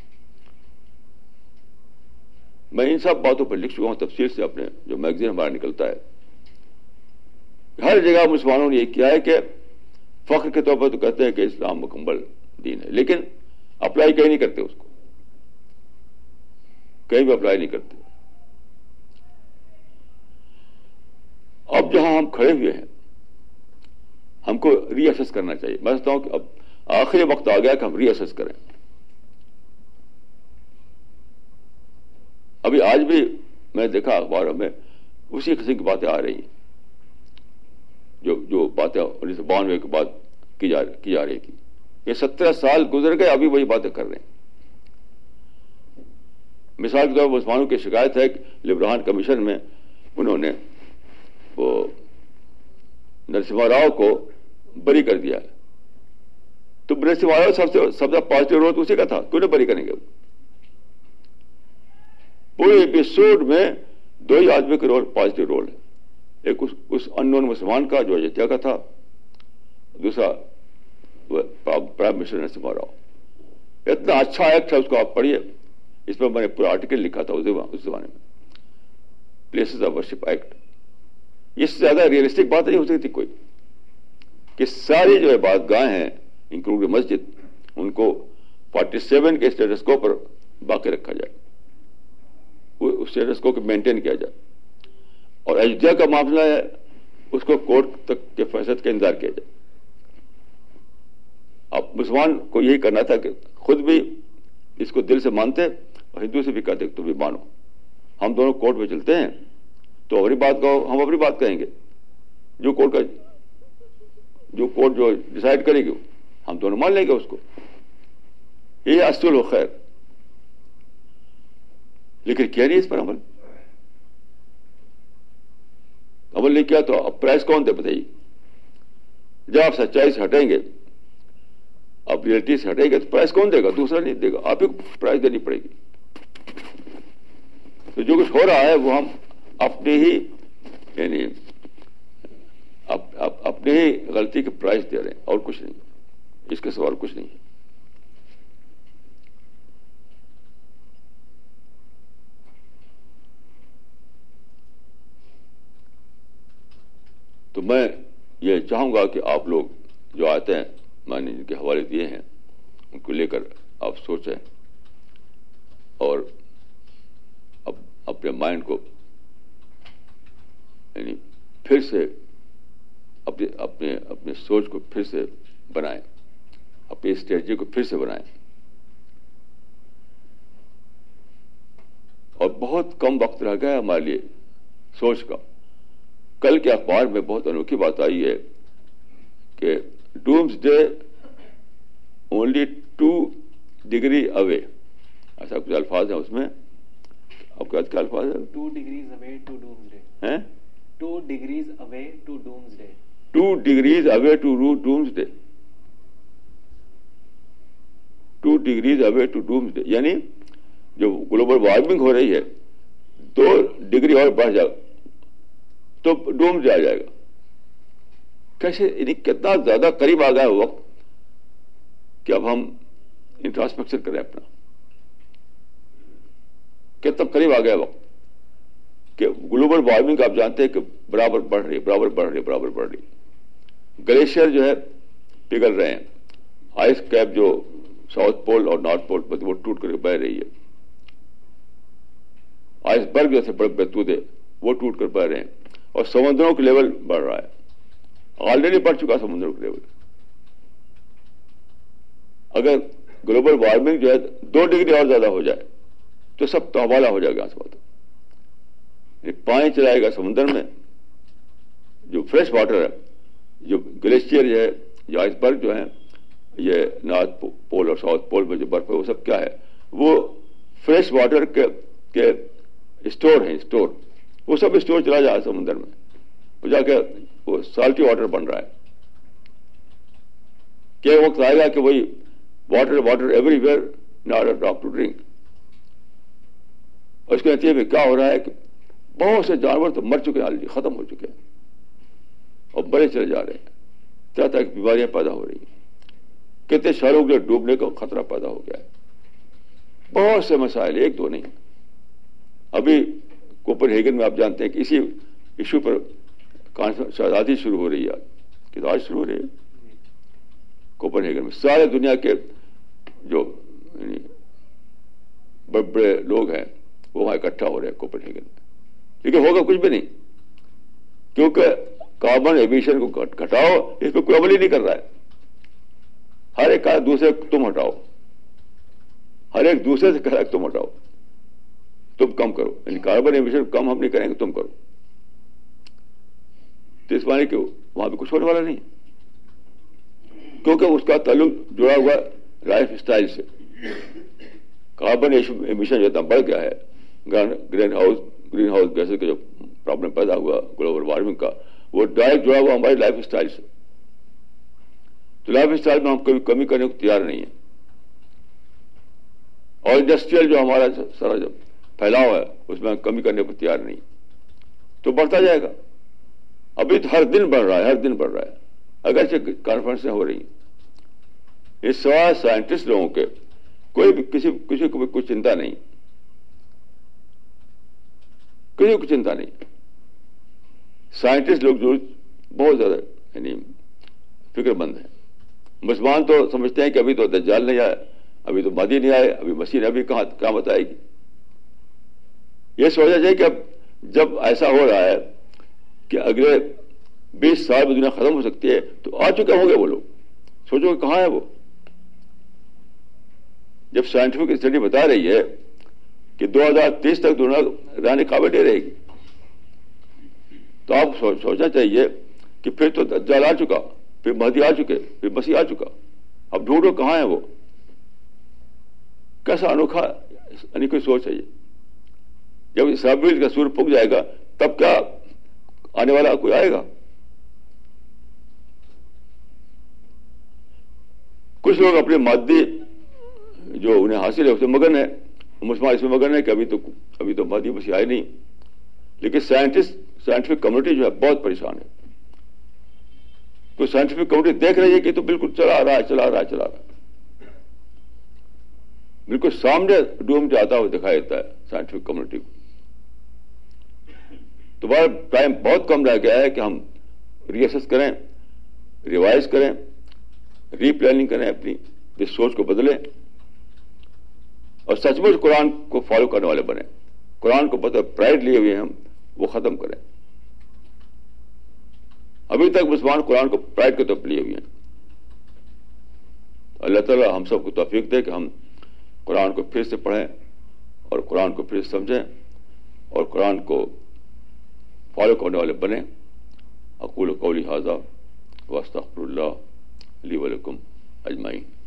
میں ان سب باتوں پر لکھ چکا ہوں تفصیل سے, اپنے جو میگزین ہمارا نکلتا ہے. ہر جگہ مسلمانوں نے یہ کیا ہے کہ فخر کے طور پر تو کہتے ہیں کہ اسلام مکمل دین ہے, لیکن اپلائی کہیں نہیں کرتے اس کو, کہیں بھی اپلائی نہیں کرتے. اب جہاں ہم کھڑے ہوئے ہیں ہم کو ری اسیس کرنا چاہیے. میں سمجھتا ہوں کہ اب آخری وقت آ گیا کہ ہم ری اسیس کریں. ابھی آج بھی میں دیکھا اخباروں میں اسی قسم کی باتیں آ رہی ہیں, جو باتیں 1992 کے بعد کی جا رہی تھی. یہ 17 سال گزر گئے, ابھی وہی باتیں کر رہے ہیں. مثال کے طور پر مسلمانوں کی شکایت ہے کہ لبران کمیشن میں انہوں نے وہ نرسمہا راؤ کو بری کر دیا ہے. تو نرسمہا راؤ سب سے زیادہ پازیٹیو رول تو اسی کا تھا, کیوں نہیں بری کریں گے؟ پورے ایپیسوڈ میں 2 ہی آدمی کا رول پازیٹیو رول ہے. ایک اس اننون مسلمان کا جو اجتیا کا تھا, دوسرا پرائم منسٹر نرسمہا راؤ. اتنا اچھا ایکٹ ہے, اس کو آپ پڑھیے. اس پر میں نے پورا آرٹیکل لکھا تھا اس زمانے میں, پلیسز آف ورشپ ایکٹ. اس سے زیادہ ریئلسٹک بات نہیں ہو سکتی کوئی کہ ساری جو عبادت گاہیں ہیں انکلوڈ مسجد, ان کو 47 کے اسٹیٹس کو پر باقی رکھا جائے, اس اسٹیٹس کو مینٹین کیا جائے. اور ایودھیا کا معاملہ ہے, اس کو کورٹ تک کے فیصلے کا انتظار کیا جائے. اب مسلمان کو یہی کرنا تھا کہ خود بھی اس کو دل سے مانتے اور ہندو سے بھی کہتے کہ تم بھی مانو, ہم دونوں کورٹ میں چلتے ہیں, تو اپنی بات کہو, ہم اپنی بات کہیں گے. جو کورٹ جو ڈیسائیڈ کرے گی ہم دونوں مان لیں گے اس کو. یہ اصل و خیر. لیکن کیا نہیں اس پر عمل نہیں کیا تو اب پرائز کون دے بتائیے؟ جب آپ سچائی سے ہٹیں گے, آپ ریئلٹی سے ہٹیں گے, تو پرائز کون دے گا؟ دوسرا نہیں دے گا, آپ ہی کو پرائز دینی پڑے گی. تو جو کچھ ہو رہا ہے وہ ہم اپنے ہی یعنی اپنے ہی غلطی کے پرائز دے رہے ہیں, اور کچھ نہیں. اس کے سوا کچھ نہیں ہے. تو میں یہ چاہوں گا کہ آپ لوگ جو آتے ہیں, میں نے جن کے حوالے دیے ہیں, ان کو لے کر آپ سوچیں اور اپنے مائنڈ کو یعنی پھر سے اپنے سوچ کو پھر سے بنائیں, اپنی اسٹریٹجی کو پھر سے بنائیں. اور بہت کم وقت رہ گیا ہمارے لیے سوچ کا. کل کے اخبار میں بہت انوکھی بات آئی ہے کہ doomsday only 2 degree away, ایسا کچھ الفاظ ہیں اس میں. آپ کا کیا الفاظ ہے؟ 2 degrees away to doomsday. ہیں 2 degrees away to doomsday. 2 degrees away to doomsday. 2 degrees away to doomsday, یعنی جو گلوبل وارمنگ ہو رہی ہے 2 ڈگری اور بڑھ جائے تو ڈوم جا جائے گا. کیسے یعنی کتنا زیادہ قریب آ گیا ہے وقت کہ اب ہم انٹراسپیکشن کریں اپنا. کتنا قریب آ گیا وقت کہ گلوبل وارمنگ آپ جانتے ہیں کہ برابر بڑھ رہی. گلیشیئر جو ہے پگھل رہے ہیں, آئس کیپ جو ساؤتھ پول اور نارتھ پول پر وہ ٹوٹ کر بہ رہی ہے, آئس برگ جیسے بڑے بہتودے وہ ٹوٹ کر بہ رہے ہیں, اور سمندروں کا لیول بڑھ رہا ہے. آلریڈی بڑھ چکا سمندروں کا لیول. اگر گلوبل وارمنگ جو ہے 2 ڈگری اور زیادہ ہو جائے تو سب تو حوالہ ہو جائے گا. اس بات پانی چلائے گا سمندر میں, جو فریش واٹر ہے, جو گلیشیئر جو ہے, جو آئس برگ جو ہیں, یہ نارتھ پول اور ساؤتھ پول میں جو برف ہے وہ سب کیا ہے, وہ فریش واٹر کے اسٹور ہیں اسٹور, وہ سب اسٹور چلا جائے سمندر میں, وہ جا کے وہ سالٹی واٹر بن رہا ہے. کیا وقت آئے گا کہ وہی water everywhere not a drop to drink. اور اس کے نتیجے میں کیا ہو رہا ہے کہ بہت سے جانور تو مر چکے ہیں آلریڈی, ختم ہو چکے ہیں, اور بڑے چلے جا رہے ہیں. طرح طرح کی بیماریاں پیدا ہو رہی ہیں, کتنے شہروں کے ڈوبنے کا خطرہ پیدا ہو گیا ہے. بہت سے مسائل, ایک دو نہیں. ابھی کوپن ہیگن میں آپ جانتے ہیں کہ اسی ایشو پر شاید آج ہی شروع ہو رہی ہے, کہ آج شروع ہو رہی ہے کوپن ہیگن میں. سارے دنیا کے جو بڑے بڑے لوگ ہیں وہ وہاں اکٹھا ہو رہے ہیں کوپن ہیگن میں. لیکن ہوگا کچھ بھی نہیں, کیونکہ کاربن ایمیشن کو گھٹاؤ, اس پہ کوئی عمل ہی نہیں کر رہا ہے. ہر ایک دوسرے تم ہٹاؤ, ہر ایک دوسرے سے کہہ رہا ہے تم ہٹاؤ, تم کم کرو. یعنی کاربن ایمیشن کم ہم نہیں کریں گے, تم کرو. تو اس معنی کہ وہاں بھی کچھ ہونے والا نہیں, کیونکہ اس کا تعلق جڑا ہوا لائف اسٹائل سے. کاربن ایمیشن جتنا بڑھ گیا ہے, گرین ہاؤس گیسز کا جو پرابلم پیدا ہوا گلوبل وارمنگ کا, وہ ڈائریکٹ جڑا ہوا ہماری لائف اسٹائل سے. تو لائف اسٹائل میں ہم کبھی کمی کرنے کو تیار نہیں ہیں. اور انڈسٹریل جو ہمارا سارا جو پھیلاؤ ہے اس میں ہم کمی کرنے کو تیار نہیں, تو بڑھتا جائے گا. ابھی تو ہر دن بڑھ رہا ہے, ہر دن بڑھ رہا ہے. اگرچہ کانفرنسیں ہو رہی ہیں, یہ سوائے سائنٹسٹ لوگوں کے کوئی بھی کسی کو بھی کوئی چنتا نہیں, کسی کو چنتا نہیں. سائنٹسٹ لوگ جو بہت زیادہ یعنی فکر مند ہیں. مسلمان تو سمجھتے ہیں کہ ابھی تو دجال نہیں آیا, ابھی تو مہدی نہیں آئے, ابھی مسیح ابھی کہاں کیا بتائے گی. یہ سوچا جائے کہ اب جب ایسا ہو رہا ہے کہ اگلے 20 سال میں دنیا ختم ہو سکتی ہے, تو آ چکے ہوں گے وہ لوگ. سوچو کہ کہاں ہے وہ. جب سائنٹیفک اسٹڈی بتا رہی ہے کہ 2030 تک دنیا رہنے قابل نہیں رہے گی, تو آپ سوچنا چاہیے کہ پھر تو دجال آ چکا, پھر مہدی آ چکے, پھر مسیح آ چکا. اب ڈھونڈو کہاں ہے وہ. کیسا انوکھا یعنی کوئی سوچ ہے یہ. جب اسرافیل کا سور پھک جائے گا تب کیا آنے والا کوئی آئے گا. کچھ لوگ اپنے مادی جو انہیں حاصل ہے اس میں مگن ہے, مسلمان اس میں مگن ہے کہ ابھی تو مہدی مسیح آئے نہیں. لیکن سائنٹیفک کمیونٹی جو ہے بہت پریشان ہے. تو سائنٹیفک کمیونٹی دیکھ رہی ہے کہ تو بالکل چلا رہا ہے, بالکل سامنے ڈوم جاتا ہوا دکھائی دیتا ہے سائنٹیفک کمیونٹی کو. تو ہمارا ٹائم بہت کم رہ گیا ہے کہ ہم ری ایسس کریں, ریوائز کریں, ری پلاننگ کریں, اپنی اس سوچ کو بدلیں, اور سچ مچ قرآن کو فالو کرنے والے بنیں. قرآن کو مطلب پرائڈ لیے ہوئے ہم وہ ختم کریں. ابھی تک مسلمان قرآن کو پرائڈ کے طور پر لیے ہوئے ہیں. اللہ تعالیٰ ہم سب کو توفیق دے کہ ہم قرآن کو پھر سے پڑھیں اور قرآن کو پھر سے سمجھیں اور قرآن کو فالو کرنے والے بنیں. اقول قولی ھذا واستغفر اللہ لی ولکم اجمعین.